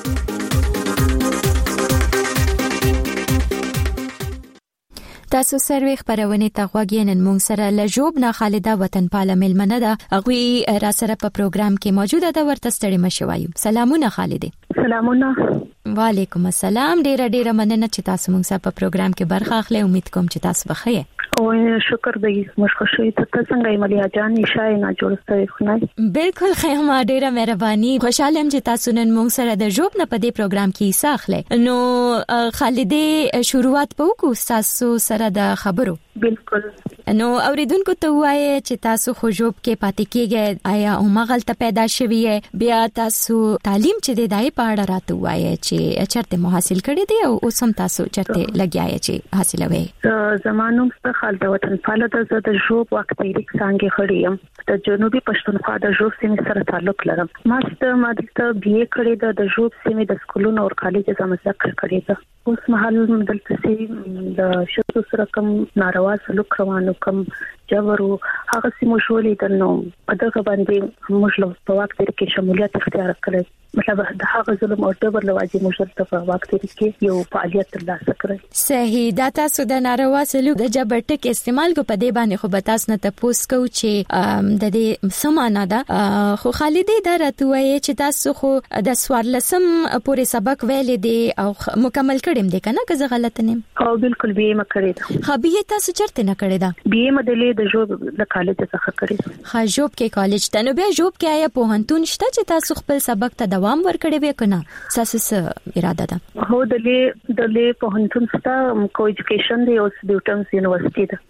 تاسو سروې خبرونه ته غوږی نن مونږ سره له ژوبنا خالده وطنپال میلمنه ده. هغه را سره په پروګرام کې موجوده ده. ورته ستړي مشه وایو. سلامونه خالده. سلامونه. وعلیکم السلام. ډیره مننه چې تاسو مونږ سره په پروګرام کې برخه اخلئ. امید کوم چې تاسو بخیر. او شکر دی مشخصي ته څنګه ملیا جان نشای نه جوړستوي خنای. بالکل خیمه ډیره مهرباني. خوشاله يم چې تاسو نن مونږ سره د ژوب نه په دې پروګرام کې حصہ اخلئ. نو خالده شروعات پوکو تاسو سره د خبرو. بالکل. نو اوریدونکو ته وایي چې تاسو خو ژوب کې پاتې کېږئ. آیا او مغلطه پیدا شوی بیا تاسو تعلیم چې د دای په اړه راته وایي چې چرته مو حاصل کړی دی او اوس هم تاسو چرته لګیای چې حاصلوي. زمانوم څخه خالد وطنپال د ژوب وخت تحریک څنګه خړیم د جنوبي پښتونخوا د ژوب سیمې سره تعلق لرم. ما د بي اي کړی د ژوب سیمې د سکولونو او کالج زمزکر کړی ده. اوس مهال دلته سي د شتو سره کوم ناروا سلوک روانو کوم جوړو هغه سیمو شولې د نو په دغه باندې موږ له وخت کې شمولیت اختیار کړی. مطلب د هغه ظلم او جبر لواجی موږ ته په وخت کې یو فعالیت ترلاسه کړی. صحیح. دا تاسو د ناروا سلوک د جبر ټک استعمال کو په دې باندې خو به تاسو نه تاسو کو چې د دې سمانه ده. خو خالده دا راته وایي چې تاسو خو د سوارلسم پورې سبق ویلې دي او مکمل کړم دي کنه که زه غلط نیم؟ او بالکل به ما کړی دا. خبيه تاسو چرته نه کړی دا؟ به مدلې د ژوب د کالج څخه کړی. ژوب کې کالج ته نو بیا ژوب کې آیا په هنتون شته چې تاسو خپل سبق ته دوام ورکړی وې کنه؟ تاسو څه اراده ده؟ هو دلې په هنتون شته کو ایجوکیشن دی او سټیوټنس یونیورسيټي ده.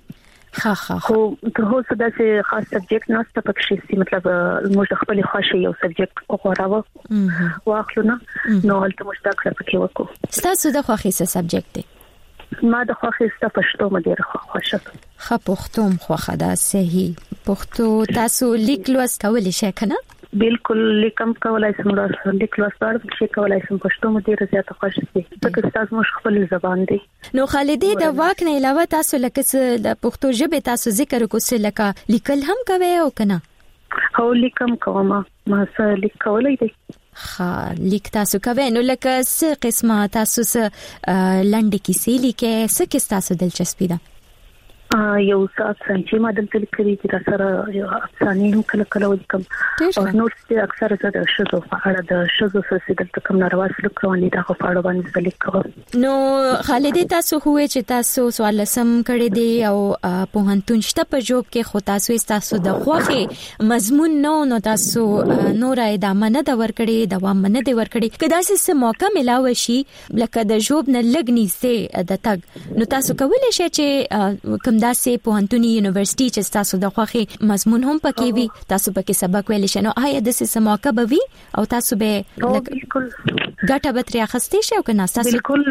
خو تر اوسه دا چې خاص سبجیکټ نه ست پکې شي. مطلب موږ خپل خوښي یو سبجیکټ وغوړاوه واخلو نه نو هلته موږ دا کار پکې وکړو. تاسو د خوښي څه سبجیکټ دی؟ ما د خوښي ست پښتو مدیر خوښه. پښتو خوښه ده. صحیح. پښتو تاسو لیک لوست کولای شئ کنه؟ بالکل لیکم کولای شم. لیک لوست شي کولای شم. پښتو مدیر زیاته خوښه دي ځکه تاسو مش خپل زبان دی. نو خالده د واک نه علاوه تاسو لکه د پښتو ژبه تاسو ذکر کوسه لکه لیکل هم کوي او کنه؟ هو لیکم کوم. ما سره لیک کولای دی. لیک تاسو کوي. نو لکه څه قسمه تاسو څه لنډ کیسې لیکه څه کې تاسو دلچسپي ده؟ یو سات څنګه ما دلته لیکلي چې سره افسانې هم کله کله ولیکم او نور څه اکثر زه د شذو په اړه د شذو څخه دلته کوم ناروا سلوک رواني دا په اړه باندې لیکم. نو خالد تاسو هوې چې تاسو سوال سم کړی دی او په هنتون شته په جوب کې خو تاسو د خوخه مضمون نو تاسو نور ادامه نه د ورکړي دوام نه دی ورکړي کدا څه موقع ملاوي شي لکه د جوب نه لګني سه د تګ نو تاسو کولای شئ چې کوم داسې په هنتونی یونیورسيټي چې تاسو د خوخه مضمون هم پکې وي تاسو پکې سبق ویل شئ نو آیا د څه موقع به وي او تاسو به بالکل ګټه به ترې اخستې شئ او کنه تاسو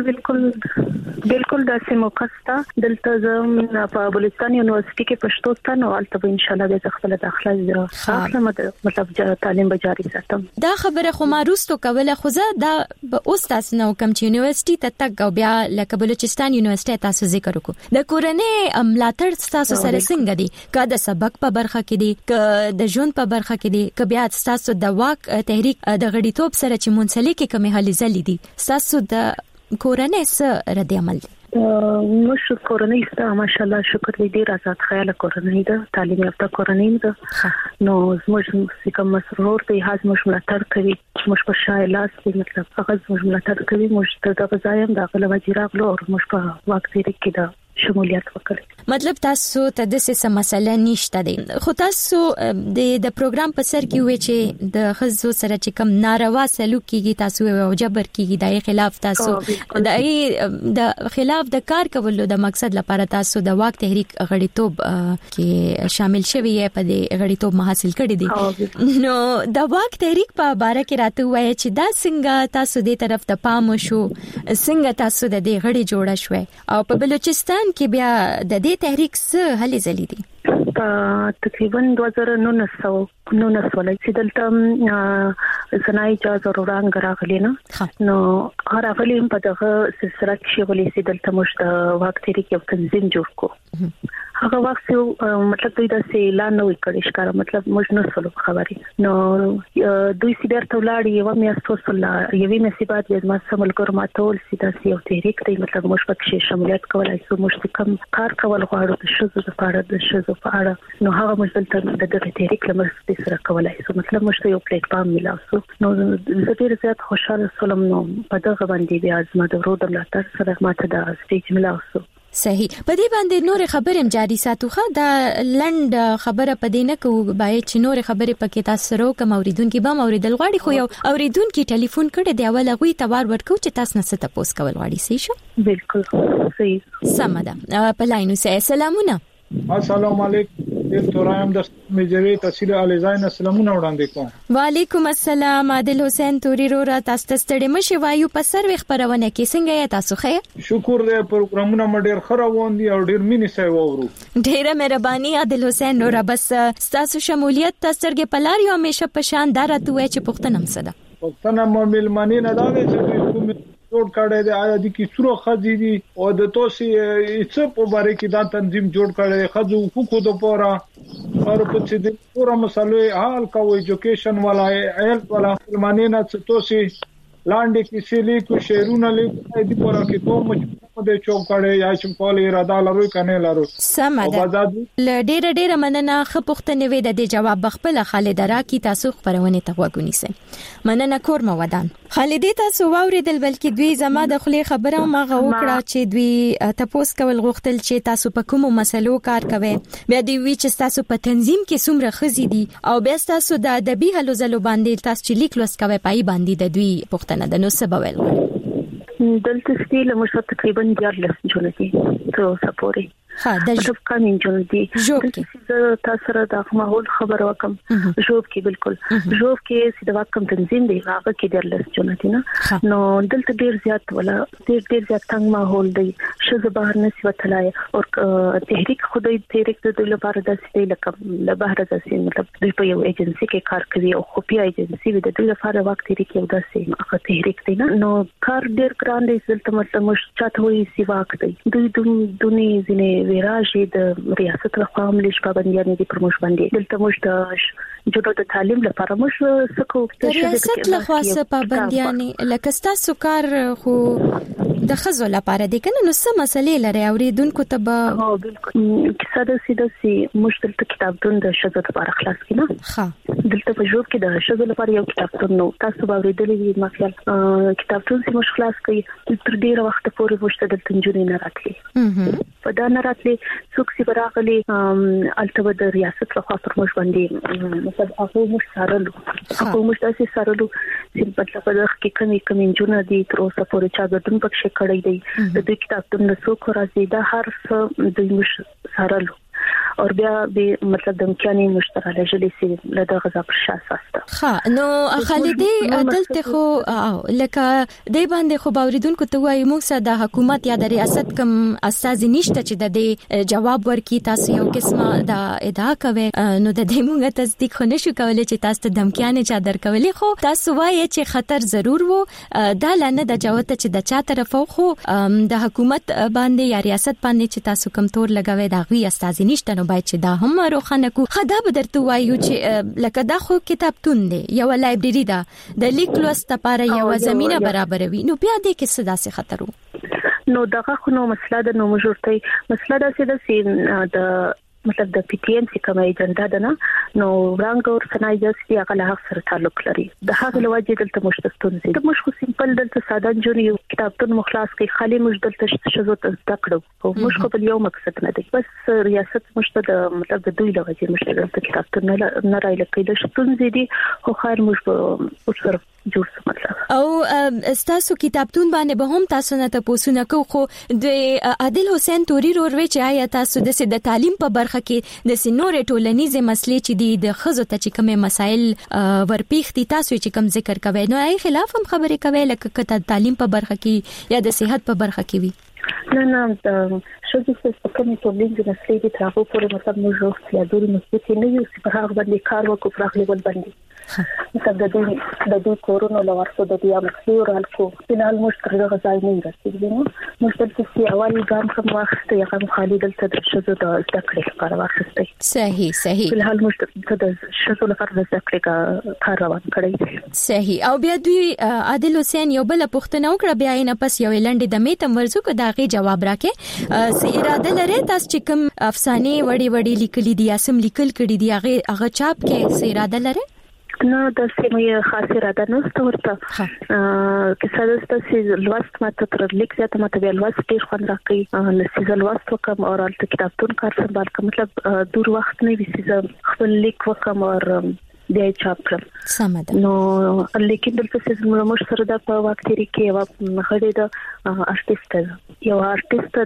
بالکل داسې موقع ستا دلته زم په بلوچستان یونیورسيټي کې پښتو ستنه او البته ان شاء الله به خپل داخله مطلب تعلیم به جاری ساتم. دا خبره خو ما روستو کوله خو زه دا اوس تاسو نو کوم چې یونیورسيټي ته تک او بیا لکه بلوچستان یونیورسيټي تاسو ذکر وکړو د کورنۍ ملاتړ تاسو سره څنګه دي که د سبق په برخه کې دي که د ژوند په برخه کې دي که بیا تاسو د واک تحریک د غړیتوب سره چې منسلک کومه حالې زلي دي تاسو د کورنۍ سره رد عمل دي مش کورنۍ ستا ماشاءالله شکر دې آزاد خیال کورنۍ ده تعلیم یافته کورنۍ ده نو زموږ کوم مسرور ته هاز مش ملاتړ کوي مش په شایلاس مطلب هغه زموږ ملاتړ کوي مش د غزایم د غلو وجراغلو او مش په وخت کې ده شمولیت وکړي مطلب تاسو ته د څه مسله نشته دي خو تاسو د پروګرام په سر کې وې چې د خزو سره چې کم ناروا سلوک کیږي تاسو او جبر کیږي دای خلاف تاسو د خلاف د کار کولو د مقصد لپاره تاسو د واک تحریک غړیتوب کې شامل شوی په دې غړیتوب حاصل کړی دي نو د واک تحریک په اړه کې راته وایي چې دا څنګه تاسو دې طرف ته پام شو څنګه تاسو د دې غړي جوړه شوه او په بلوچستان کې بیا د دې تحریک څه هلې زلي دي تقریبا 2019 ولې چې دلته سنای اجازه ورانګ راغلی نو راغلی په دغه سلسله کې ولې چې دلته مشت واک تحریک یو تنظیم جوړ کو هغه وخت مطلب دوی د اعلان نو کړی ښکار مطلب موږ نه سلو خبري نو دوی سیدر تولاړي یو میاشت وسله یوې نصیبات یې ما سمل ګرماتول سیدا یو تحریک دی مطلب موږ پکې شمولیت کولای شو موږ کوم کار کول غواړو د شذو لپاره نو هغه موږ دلته د تحریک لمرستې سره کولای شو مطلب موږ یو پلیټ فارم ملاوسو نو زه ډیر زیات خوشاله سولم نو په دغه باندې بیا زما د ورو د ملاتړ سره ماته د سټیج ملاوسو صحیح په دې باندې نور خبرې هم جاری ساتوخه دا لند خبره پدې نه کو باید چې نور خبرې پکې تاسو سره کوم اوریدونکو به اوریدل غواړي خو یو اوریدونکو ټلیفون کړي دی اول غوي تبار ورکو چې تاسو نه څه تاسو کول غواړي صحیح شو بالکل صحیح سمده په لاینو سه سلامونه السلام علیکم دکترایم د میجری تحصیل الیزاین سلامونه وړاندې کوم وعلیکم السلام عادل حسین توري رو را تاسو ستړي مشي وایو په سر خبرونه کې څنګه یا تاسو خیر شکر دې پروګرامونه مډیر خروان دي او ډیر مینې سي وورو ډیره مهرباني عادل حسین رو را بس تاسو شمولیت تاسو څنګه پلار یو همیشه په شان دارته وای چې پښتنه مسده پښتنه ملمنې نه دا چې کوم جوړ کړی دی آیا د کی سره خځې دي او د توسي څه په باره کې دا تنظیم جوړ کړی خځو حقوقو د پورا اور په چې د پورا مسلې حل کوي ایجوکیشن والا هیلث والا معنی نه څه توسي لاندې کې سلی کو شهرونه لیکي د پورا کې کوم د چوک کړي یا چې کول اراده لري کنه لري سمده ډېر مننه خپختنه وې د جواب بخپل خالد راکی تاسو خبرونه ته وګونی سه مننه کور مودان خالد تاسو واوریدل بلکې دوی زما د خلی خبره ما غوکړه چې دوی تاسو کول غوښتل چې تاسو په کومو مسلو کار کوي بیا دی وی چې تاسو په تنظیم کې څومره خزي دي او بیا تاسو د ادبي هلو زلو باندې تاسو چې لیک لوس کوي پای باندې د دوی پښتنه د نو سبا ویل دلته ستیل مش تقریبا 14 جوړ دي ته سپوري ها د جوب کمین جوړ دي جوب کې تاسو را د ماحول خبر وکم جوب کې بالکل جوب کې سیده وکم تنظیم دی هغه کې ډېر جوړ دي نه نو دلته ډېر زیات ولا ډېر زیات څنګه ماحول دی شزه بهر نسی وتلای او تحریک خدای تحریک د لپاره د سې لکه له بهر د سې مطلب دوی په یو ایجنسی کې کار کوي او خفي ایجنسی د دوی لپاره وخت تحریک یو د سې هغه تحریک دی نو کار ډېر ګران دی دلته مطلب مش چاته وي سی وخت دی دوی دونی ځنه ویراجې د ریاست لخوا عملي پابندیاں دي پرموش باندې دلته مش د جوړو د تعلیم لپاره مش سکو د ریاست لخوا څه پابندیاں لکه تاسو کار خو د خزو لپاره دي کنه نو څه مسلې لري اوریدونکو ته به بالکل کیسه د سیدسي مشکل کتابتون د شذو لپاره خلاص کینا ها دلته په جوړ کې د شذو لپاره یو کتابتون نو تاسو به اوریدلې ما خیال کتابتون سي مش خلاص کوي تر ډیره وخت پورې وشته د تنجونی نه راتلي په دا نه راتلي څوک سي براغلي التبه د ریاست لخوا پر مش باندې مطلب هغه مش سارلو تاسو سارلو چې په لپاره د کې کمی جون دي تر اوسه پورې چا ګټون پکې کړی دی د دې کتابتون له څو راځي دا هر څه د مش سارلو او بیا به مطلب د امکاني مشترک لجلې سي له غزا پر شاساسته ها نو خالدي دلته خو لکه د باندې خو باوریدونکو ته وایي موږ د حکومت یا د ریاست کم استاذ نشته چې د دې جواب ورکړي تاسو یو قسمه د ادعا کوي نو د دې موږ تصدیق خو نشو کولای چې تاسو ته دمکیانه چا درکولې خو تاسو وایي چې خطر ضرور وو دا لنه د جوته چې د چا طرف خو د حکومت باندې یا ریاست باندې چې تاسو کم تور لګوي دا غوي استاذ نشته نو باید چې دا هم روخانه کو خدا به درته وایو چې لکه دا خو کتابتون دی یو لایبرری ده د لیک لوست لپاره یو زمينه برابروي نو بیا دې کې څه داسې خطر وو نو دغه خو نو مسله د نو مجورتي مسله دا چې د مطلب د پی ټی ایم څخه کومه اجنډا ده نه نو رنګ او سنایجس دی هغه له سره تعلق لري د هغه لوجه دلته مشتستون دي د مشخص سیمپل دلته ساده جوړ یو کتابتون مخلاص کوي خالي مجدل تشذو تذکرو او مشخص یو مقصد نه دی بس ریاست مشته د مطلب د دوی لوجه مشته د کتابتون نه راځي لکه د شتون دي خو خیر مش په سره جوړ څه مطلب او تاسو کتابتون باندې به هم تاسو نه تاسو نه کو خو د عادل حسین توري روروي چې آیا تاسو د تعلیم په برخه کې د سينورې ټولنیزه مسلې چې د خزو ته چې کومه مسائل ورپیختي تاسو چې کوم ذکر کوي نو ای خلاف هم خبرې کوي لکه کته تعلیم په برخه کې یا د صحت په برخه کې وي نه شوزي په کومه ټولنیزه مسلې د تاسو پورې مطلب موږ یا دوري مسلې نه یو چې په هغه باندې کار وکړو په خپل ول باندې مثلا د دې کورونو لورسو د دې امخيور الکو فلال مشترک غزای نه رسیدي نو مشترک سي اول ګام کوم وخت یې کوم خالد د شذو د ذکر لپاره واخستي صحیح فلال مشترک د شذو لپاره د ذکر کار روان کړی صحیح او بیا دوی عادل حسین یو بل پښتنه وکړه بیا نه پس یو لنډه د میتم ورزو کو داغه جواب راکې سي اراده لري تاسو چې کوم افسانه وړي لیکلي دي اسم لیکل کړي دي هغه چاپ کې سي اراده لري نو د سیمه خاصه راده نو ستورته کیسه د سې لوست ماته تر لیک ځته ماته ویل لوست ډیر خوند راکړي لسې لوست وکم او د کتابتون کار سمبال کوم مطلب دور وخت نه وي خپل لیک وکم او د چاپ کړم سمده نو لیکن دلته چې موږ سره د په وخت کې یو مخړې د ارتست یو ارتست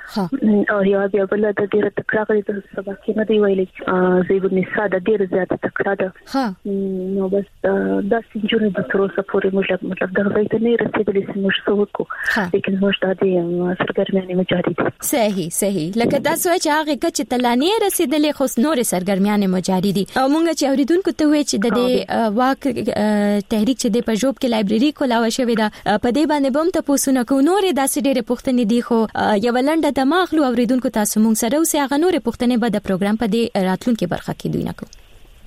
د او یو بیا بل د ډیره تکرار د سبا کې نه دی ویلې زیب النساء د ډیره زیاته تکرار ده نو بس د سنجونې د تروسه پورې مطلب د غوښتنې نه رسیدلې چې موږ څه وکړو لیکن موږ د دې سرګرمیانه مجاري صحیح لکه تاسو چې هغه کچ تلانی رسیدلې خو نور سرګرمیانه مجاري دي او موږ چې اوریدونکو ته چې د دې واک تحریک چې د پجوب کې لایبرری کولاوه شوې ده په دې باندې بم ته پوسونه کو نورې داسې ډېرې پوښتنې دي خو یو لنډه د ماخلو اوریدونکو تاسو مونږ سره اوسه هغه نورې پوښتنې به د پروګرام په دې راتلونکي برخه کې دوی نه کو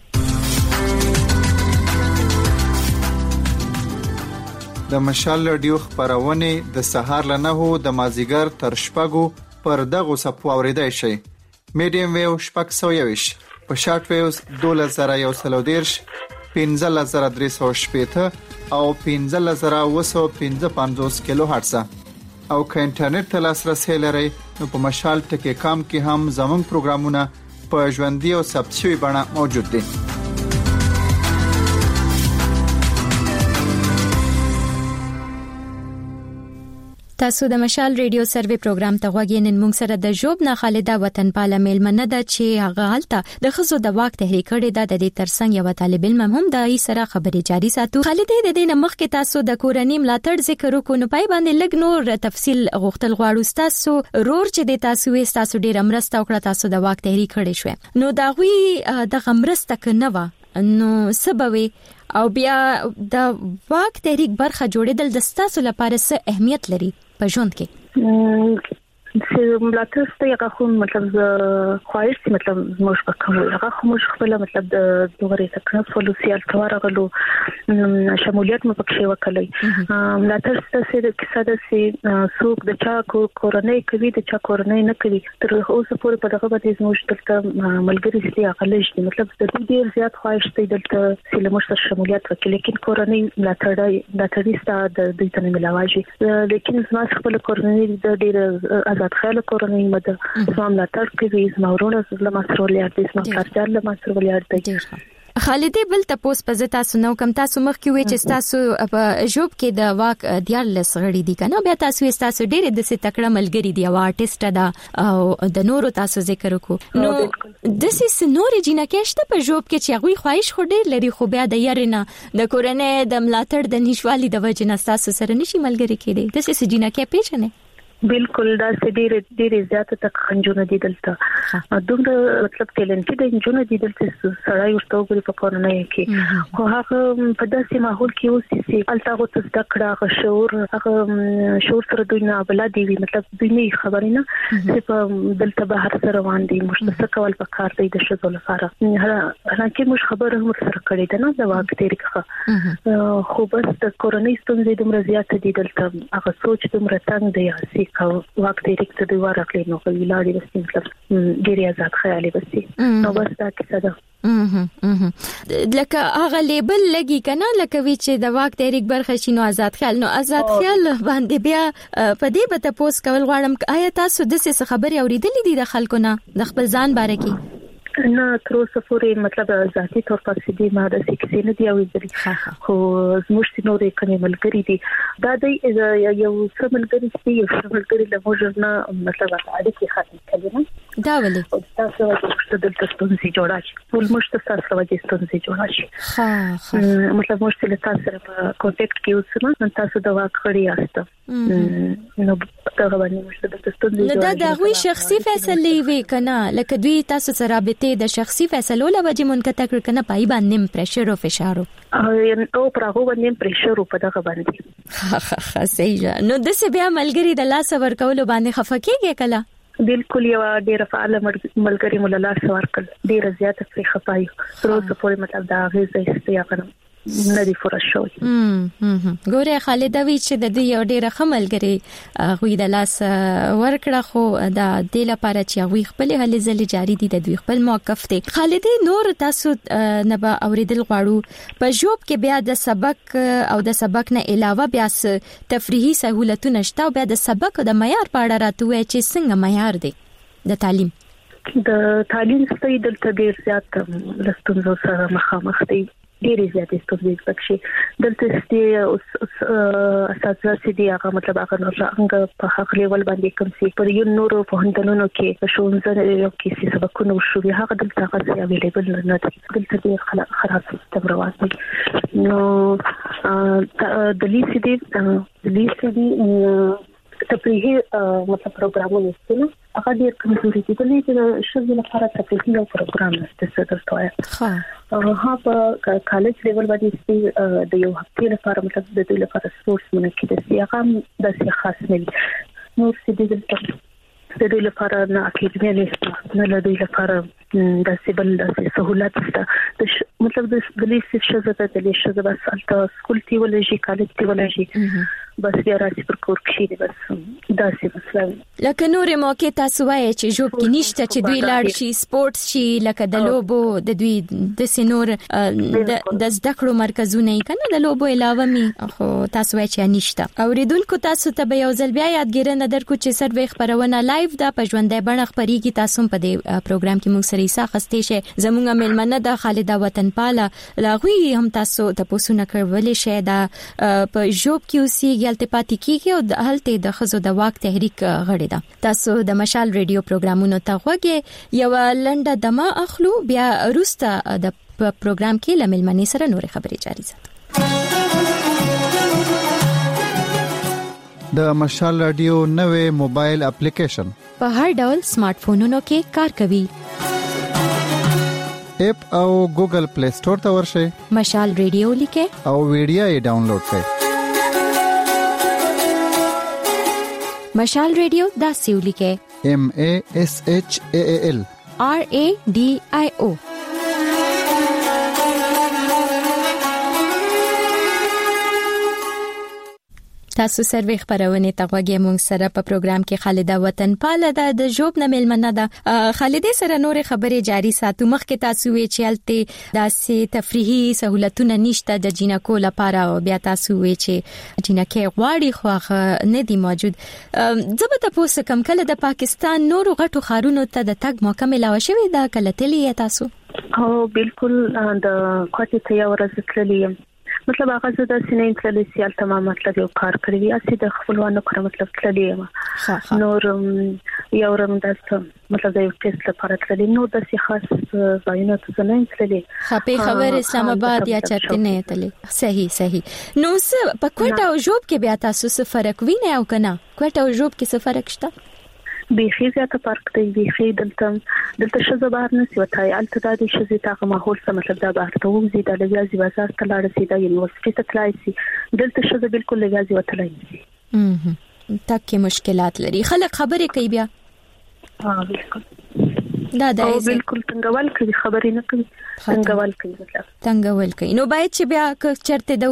د مشال رادیو خبرونه د سهار ل 9 د مازیګر تر شپږو پر دغه صفو اوریدای شي میډیم ویو شپږ سویوش په شارټ ویوز 2130 15380 او 15255 کیلو هرتز او که انټرنیټ ته لاسرسي لرئ نو په مشال ټکی کام کې هم زموږ پروګرامونه په ژوندۍ او ثبت شوی بڼه موجود دي تاسو د مشال ریډیو سروي پروګرام ته غوږی نن موږ سره د جوب نه خالده وطن پاله میلمنه ده چې هغه حالت د خزو د واک تحریک کړي د دې ترڅنګ یو طالب علم هم د ای سره خبرې جاري ساتو خالده د دې نمخ کې تاسو د کورنۍ ملاتړ ذکر وکړو پای باندې لګ نور تفصیل غوښتل غواړو تاسو رور چې د تاسو تاسو ډیر امرسته وکړه تاسو د واک تحریک کړي شو نو دا غوي د غمرسته کنه و نو سبوي او بیا د واک تحریک برخه جوړېدل د تاسو لپاره څه اهمیت لري په ژوند کې چې ملاتړ ته هغه خو مطلب خواهش مطلب موږ وکړو هغه خو موږ خپل مطلب د دوغري تکنس فلوسیال توارغلو شمولیت مو پکې وکړي ملاتړ ته د کیسه د سوق د چا کورنۍ کوي د چا کورنۍ نه کوي تر اوسه پورې په دغه باندې موږ دلته ملګری سي اقلش دي مطلب د دې ډیر زیات خواهش دی دلته چې له موږ سره شمولیت وکړي لیکن کورنۍ ملاتړ ستاسو د دې ته نه ملاوي لیکن زما خپل کورنۍ د ډیر آزاد خیال کورنۍ مده زما ملاتړ کوي زما ورونه له مسؤلیت دي زما کارجار له مسؤلیت دي خالدې بل تاسو په زتا سنو کم تاسو مخ کې وی چې تاسو په جوب کې د واک دیار لسغړی دي کنه بیا تاسو ډېر د څه تکړه ملګری دی او آرټیست دا او د نورو تاسو ذکر وکړو نو د څه نور جنہ کېشته په جوب کې چې غوي خواهش خو ډېر لري خو بیا د يرنه د کورنۍ د ملاتړ د نشوالي د وجنه تاسو سره نشي ملګری کېدی د څه جنہ کې پیژنې بالکل دا ډېر زیات تک خنجونه دي دلته دومره مطلب ټیلنټډ انجونه دي دلته سړی ورته وګوري په کورنۍ کې خو هغه په داسې ماحول کې اوسې چې التاغه تذکرہ هغه شعور سره دوی نه بل دی مطلب دوی نه خبرې نه چې په دلته بهر سره روان دي مشترک کول په کار دی د شذو لپاره حالانکه موږ خبره هم سره کړې ده نه د واک طریقه خو بس د کورنۍ ستونزې دومره زیات دي دلته هغه سوچ دومره تنګ دی او وخت ډیرکټ د دوه راکلي نو ویلاړي بس مطلب ډیر آزاد خیالي بس نو بس دا کیسه ده لکه هغه لیبل لګي کنه لکه وی چې د واک ډیرک برخه شینو آزاد خیال نو آزاد خیال باندې بیا په دې به تاسو کول غواړم آیا تاسو د څه خبري اوریدلې دي د خلکو نه د خپل ځان باره کې نه تر اوسه پورې مطلب ذاتي تور پر سيدي ما د سکسي نه دی اوریدلې خو زموږ نورې کومې ملګری دي دا د یو څه ملګری چې یو څه ملګری له موږ نه مطلب اړیکې ختم کړي نه دا ولې تاسو د دلته ستونزې جوړه شي ټول موږ تاسو راځي ستونزې جوړه شي مطلب موږ چې تاسو سره په کانټیکټ کې اوسئ نو تاسو دا واکړی یاست نو دا غوښنه موږ د ستونزې جوړه دا غوي شخصي فیصله وی کنه لکه دوی تاسو سره به د شخصي فیصلو لوجه منقطع کړ کنه پای باندې پريشر او فشار او پرغو باندې پريشر په دغه باندې صحیح نو د څه بیا ملګری د لاس ور کول باندې خفکیږي کله بالکل یو ډیر فعال ملګری مولا لاس ورکل ډیر زیات فری خفای پروسه پورې مطلب دا غیزه استیا ندی فرشوي ګوره خالده وی چې د دې یو ډیره خملګری غوی د لاس ورکړه خو دا د لپاره چې غوی خپل هلې ځلې جاری دي د دوی خپل موقف دی خالده نور تاسو نه به اوریدل غواړو په جوب کې بیا د سبق او د سبق نه علاوه بیا تفریحي سہولتونه شته او بیا د سبق د معیار په اړه راتوي چې څنګه معیار دی د تعلیم ستې دلته ډیر زیات لستونزو سره مخامخ دي ډېر زیات ستونزې پکې دلته ستې اساسا سي دي هغه مطلب هغه نو څنګه په هغه لیول باندې کوم سي پر یو نورو په هندونو کې شونځه یو کې سي سبقونه شو هغه دلته هغه اویلیبل نه دي دلته ډېر خراب سیستم روان دي نو د لیسي دي تفریحي مطلب پروګرامونه ستنه هغه ډېر کمزوري دي چې شوزي لپاره تفریحي پروګرام نشته درته ها په کالج لیول باندې د یو هفته لپاره مطلب د دې لپاره سپورتس منعقد دي هغه د څه خاص نه دي نو څه دي د دې لپاره نه اکیډمي نه د دې لپاره د سیبل د سہولت د مطلب د لیسي شزه د لیسي بس الته سکول تی ولې کالج تی ولې بس بیا راځي پر کور کې بس داسې مثلا لکه نورې موقع تاسو وایي چې جوب کې نشته چې دوی لاړ شي سپورتس شي لکه د لوبو د دوی د سينور د زده کړو مرکزونه کنه د لوبو علاوه می خو تاسو وایي چې نشته اوریدونکو تاسو ته به یو ځل بیا یادګیرنه درکو چې سروي خبرونه لایو دا په ژوندۍ بڼه خبريږي تاسو په دې پروګرام کې موږ سره یې خستې شه زموږه ملمنه د خالده وطنپاله لاغوي هم تاسو ته پوښتنه کولې شه دا په جوب کې اوسې التپاتې کیږي او د حالت د خزو د واک تحریک غړي ده تاسو د مشال ریډیو پروګرامونو ته غوږی یو لنډه دمه اخلو بیا روسته د پروګرام کې لمل منی سره نور خبري جاری ساتو د مشال رادیو نوې موبایل اپلیکیشن په هر ډول سمارټ فونونو کې کار کوي اپ او ګوګل پلی سٹور ته ورشئ مشال ریډیو لیکه او ویډیو یې ډاونلوډ کړئ مشال ریډیو دا سیولی کې MASHAAL RADIO. تاسو سروي خبرونه تغوږی مونږ سره په پروګرام کې خالده وطن پاله د جوب نه ملمنه ده. خالده سره نور خبرې جاری ساتو. مخکې تاسو وی چلته داسې تفریحي سہولتونه نشته د جنکو لپاره او بیا تاسو وی چې جنکه غواړي خو نه دی موجود. زبته پوسه کم کله د پاکستان نورو غټو خارونو ته د تګ موقع ملو شوی دا کله تلی تاسو؟ او بالکل د کوټه ته یو ورځ تللی مطلب هغه زه د سینې تللی سیال تمام مطلب یو کار کړی اسی د خپلوانو کړه مطلب تللی نور یو رم داسته مطلب د یو ټیسټ لپاره تللی نو د سی خاص ځایونه ته نه تللی په خبر اسلام آباد یا چرته نه تللی. صحیح نو په کوټه او جوب کې بیا تاسو څه فرق وینئ او کنه کوټه او جوب کې څه فرق شته؟ بیخي زیاته فرق دی. بیخي دلته شزه بهر نه سی وتای الته د شزه تاغه ماحول سره مطلب دا بهر ته وځي د لګیازي بازار ته لاړ سي د یونیورسيټي ته تلای سي دلته شزه بالکل لګیازي وتلای سي تکي مشکلات لري خلک خبرې کوي بیا بالکل دا بالکل څنګهول کوي خبرې نه کوي څنګهول کوي مطلب څنګهول کوي نو باید چې بیا چرته د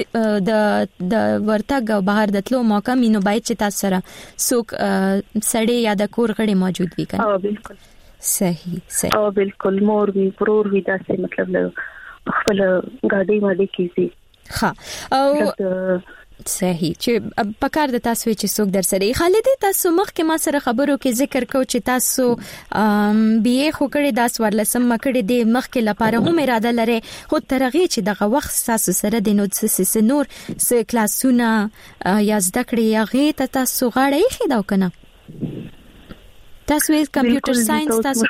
ورتګ بهر دتلو موقع مينو باید چې تاسو سره څوک سړی یا د کور غړي موجود وي کنه بالکل صحیح بالکل مور وی پرور وی داسې مطلب خپل ګاډي باندې کیږي او صحیح چې پکار د تاسو چې څوک در سره خالد تاسو مخکې ما سره خبرو کې ذکر کو چې تاسو بي خو کړي داس ورلسم مکړي د مخکې لپاره هم اراده لري خو ترغه چې دغه وخت تاسو سره د نو نور س کلاسونه یا زده کړې یا غي تاسو غاړې خېداو کنه تاسو کمپیوټر ساينس تاسو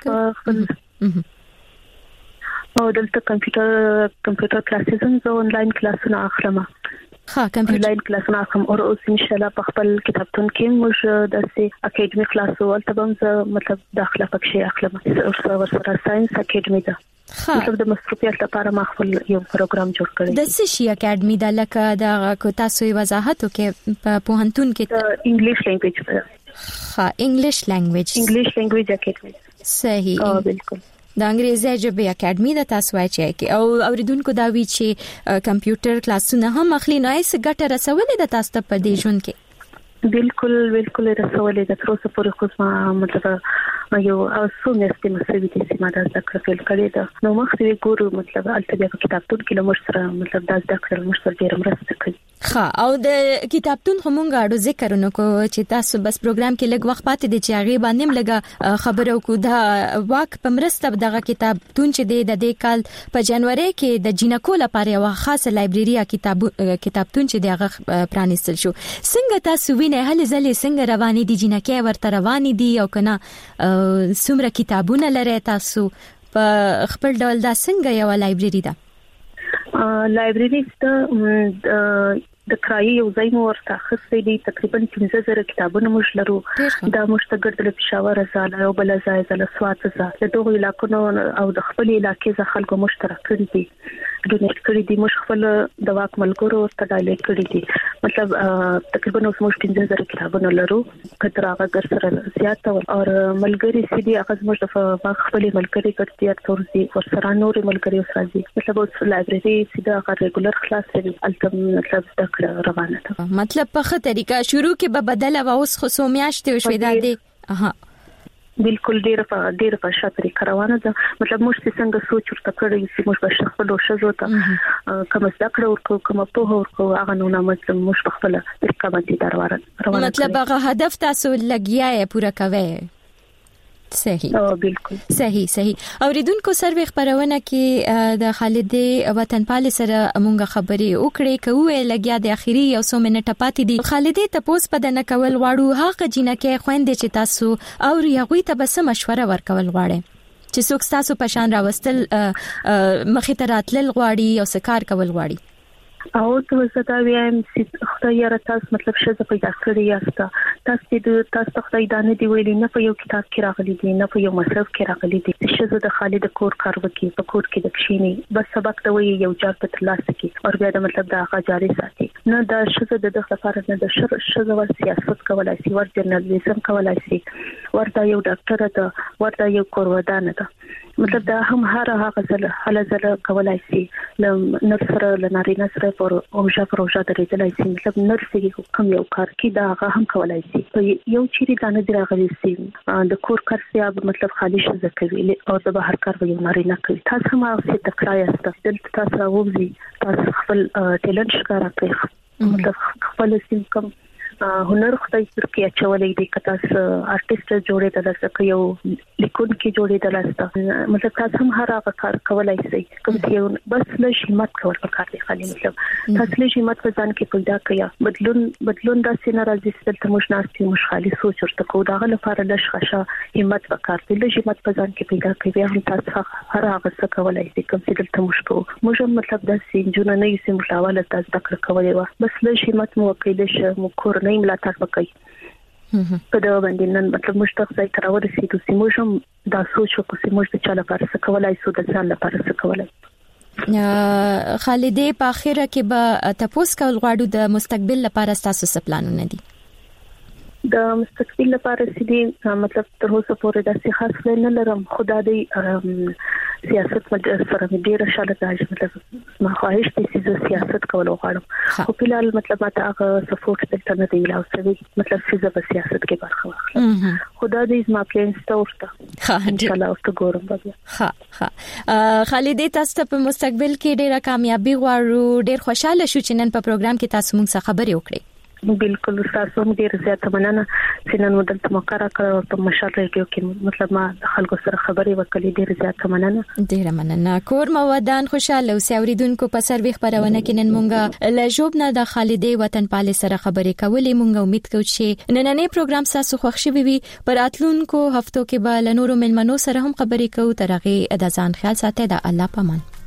او دلته کمپیوټر کلاسز هم زه آنلاین کلاسونه اخلم آنلاین کلاسونه اخلم او اوس ان شاء الله په خپل کتابتون کې موږ د اکیډمي کلاس ولته هم مطلب داخله پکې اخلم او سره ساينس اکیډمي ده مطلب د مصروفیت لپاره ما خپل یو پروګرام جوړ کړی د سشي اکیډمي د لکه د کو تاسو وضاحت وکړي په پوهنتون کې انګلیش لینګویج انګلیش لینګویج اکیډمي صحیح بالکل د انګریزي ژبې اکیډمي د تاسو واچي او اوریدونکو دا وی چې کمپیوټر کلاسونه هم اخلي نو ایس ګټه رسولې د تاسو په دې ژوند کې بالکل رسولې د تر اوسه پورې خو ما مطلب یو اوسو مېستې مسوي دي چې ما د ذکر کړی دا نو مخکې ګورو مطلب البته په کتابتون کې لمر سره مطلب د ذکر مر سره ډیر مرسته کوي او د کتابتون همونګه اړو ذکرونه کو چې تاسو بس پروګرام کې لږ وخت پاتې دي چې هغه باندې لږه خبرو کو دا واک په مرسته دغه کتابتون چې د دې کال په جنوري کې د جینکو لپاره یو خاصه لایبرری کتابتون چې دغه پرانیستل شو څنګه تاسو وینئ هلې ځلې څنګه روانې دي جینکه ورته روانې دي او کنه څومره کتابونه لري تاسو په خپل ډول دا څنګه یو لایبرری ده لایبرری د کرایي یو ځای مو ورته خصې دي تقریبا 15000 کتابونه موږ لرو دا مشتګر د پېښور زاله او بل ځای زله سوات زاله د دوه علاقو او د خپل علاقې ځخه خلکو مشترک کړی دي ډونیټ کړی دي موږ خپل د واک ملګرو ته ډایلیک کړی دي مطلب تقریبا اوس موږ 15000 کتابونه لرو کتر هغه ګر سره زیات او ملګری سي دي هغه موږ د خپل ملګری کړتیا تورځي ورسره نور ملګری وسازي مطلب اوس لایبرری سي دا ریګولر خلاص دي البته مطلب روانه ده مطلب په خه طریقه شروع کې به بدل او اوس خو سومیاشته وشوي دا دي بالکل ډیر په شاطري روانه ده مطلب موږ څنګه سوچ ورته کړی چې موږ به خپل شزو ته کوم ذکر ورکو کوم په ورکو هغه نو مطلب موږ خپل طریقه باندې روانه مطلب هغه هدف تاسو لګیاي پورا کوي صحیح بالکل صحیح اوریدونکو سروي خبرونه کې د خالد وطن پال سره مونږه خبرې وکړې کوه لګیا د اخیری یو 100 منټه پاتې دي خالد ته پوس پدنه کول واړو هغه جنکه خويندې چې تاسو او یغوي ته بس مشوره ورکول غواړي چې څوک تاسو په شان راوستل مخې ته راتلل غواړي او سکار کول غواړي او ته زدا ویم چې خدای را تاسو مطلب شزه پیدا کړی یاسته تاسو خدای دانه دی ویلي نه په یو کتاب کې راغلي دي نه په یو مصرف کې راغلي دي شزه د خالد کور کار وکي په کور کې د کښینی بس سبق ته وی یو جار په تلاس کې او بیا د مطلب د هغه جاري ساتي نه د شذ د لپاره نه د شذ ور سیاست کولای شي ور جرنالیزم کولای شي ورته یو ډاکټر ته ورته یو کورودان ته مطلب دا هم هغه زله کولای شي نرسره لنارینه سره پروژه درېدلای شي مطلب نرسي کوم یو کار کې دا هغه هم کولای شي یو چیرې دانه دی راغلی شي د کور کارسیا مطلب خالي شذ کوي او د بهر کار یو نارینه کوي تاسو هم هغه څه تکرای است دلته تاسو راوځي تاسو خپل ټیلنټ ښکارا کوي مطلب خپل سیم کوم هنر خدای ترکیه چولې دي کته آرټیست جوړې د لاسه یو لیکون کې جوړې د لاسه مطلب تاسو هم هر کار کولای شئ کوم چې بس له همت کول پکار دي خالي مطلب تاسو له همت په ځان کې پیدا کړئ بدلون د سینه راځي چې موږ ناشتي موږ خالي سوچ ورته کو دا لپاره له شخصه همت پکار دي له همت په ځان کې پیدا کړئ هم تاسو هر هغه څه کولای شئ کوم چې دلته موږ مطلب د سینجونه نه یې سم مشاوله تاسو تکړه کولای و بس له همت مو کېدل ش مو کور نه ملاتړ وکړي په دا باندې نن مطلب مشتاق ځای تر ورسېدو چې موږ هم دا سوچ وکړو چې موږ د چا لپاره څه کولای شو د ځان لپاره څه کولای خالدې په اخره کې به تاسو کول غواړو د مستقبل لپاره تاسو څه پلانونه دي د مستقبل لپاره سړي مطلب تر اوسه پورې د څه خاص نه لرم خدای دې سیاست سره ډیره شاله راځي مطلب ما خواهش دي چې سیاست کول غواړم خو په لال مطلب ما ته هغه سپورټ دلته نه دی لاوسوي مطلب چې په سیاست کې برخه واخلم خدای دې زما پلانز ته ورته ان شاء الله اوس ګورم بیا خالدې تاسو په مستقبل کې ډیره کامیابی غواړو ډیر خوشاله شو چې نن په پروګرام کې تاسو موږ سره خبرې وکړې بالکل تاسو هم ډیر زیاته مننه چې نن مدلته مقرره کړو په مشال ریډیو کې مطلب ما خلکو سره خبرې وکړې ډیر زیاته ډیر مننه کور مودان خوشاله او سوریدونکو په سروي خبرونه کې نن مونږه له جوبنه د خالدې وطن پال سره خبرې کولې مونږه امید کوو چې نننې پروګرام تاسو خوښ شي وي پر اتلونکو هفتو کې به له نورو ملمنو سره هم خبرې کوو ترغه د ځان خیال ساتي د الله پامان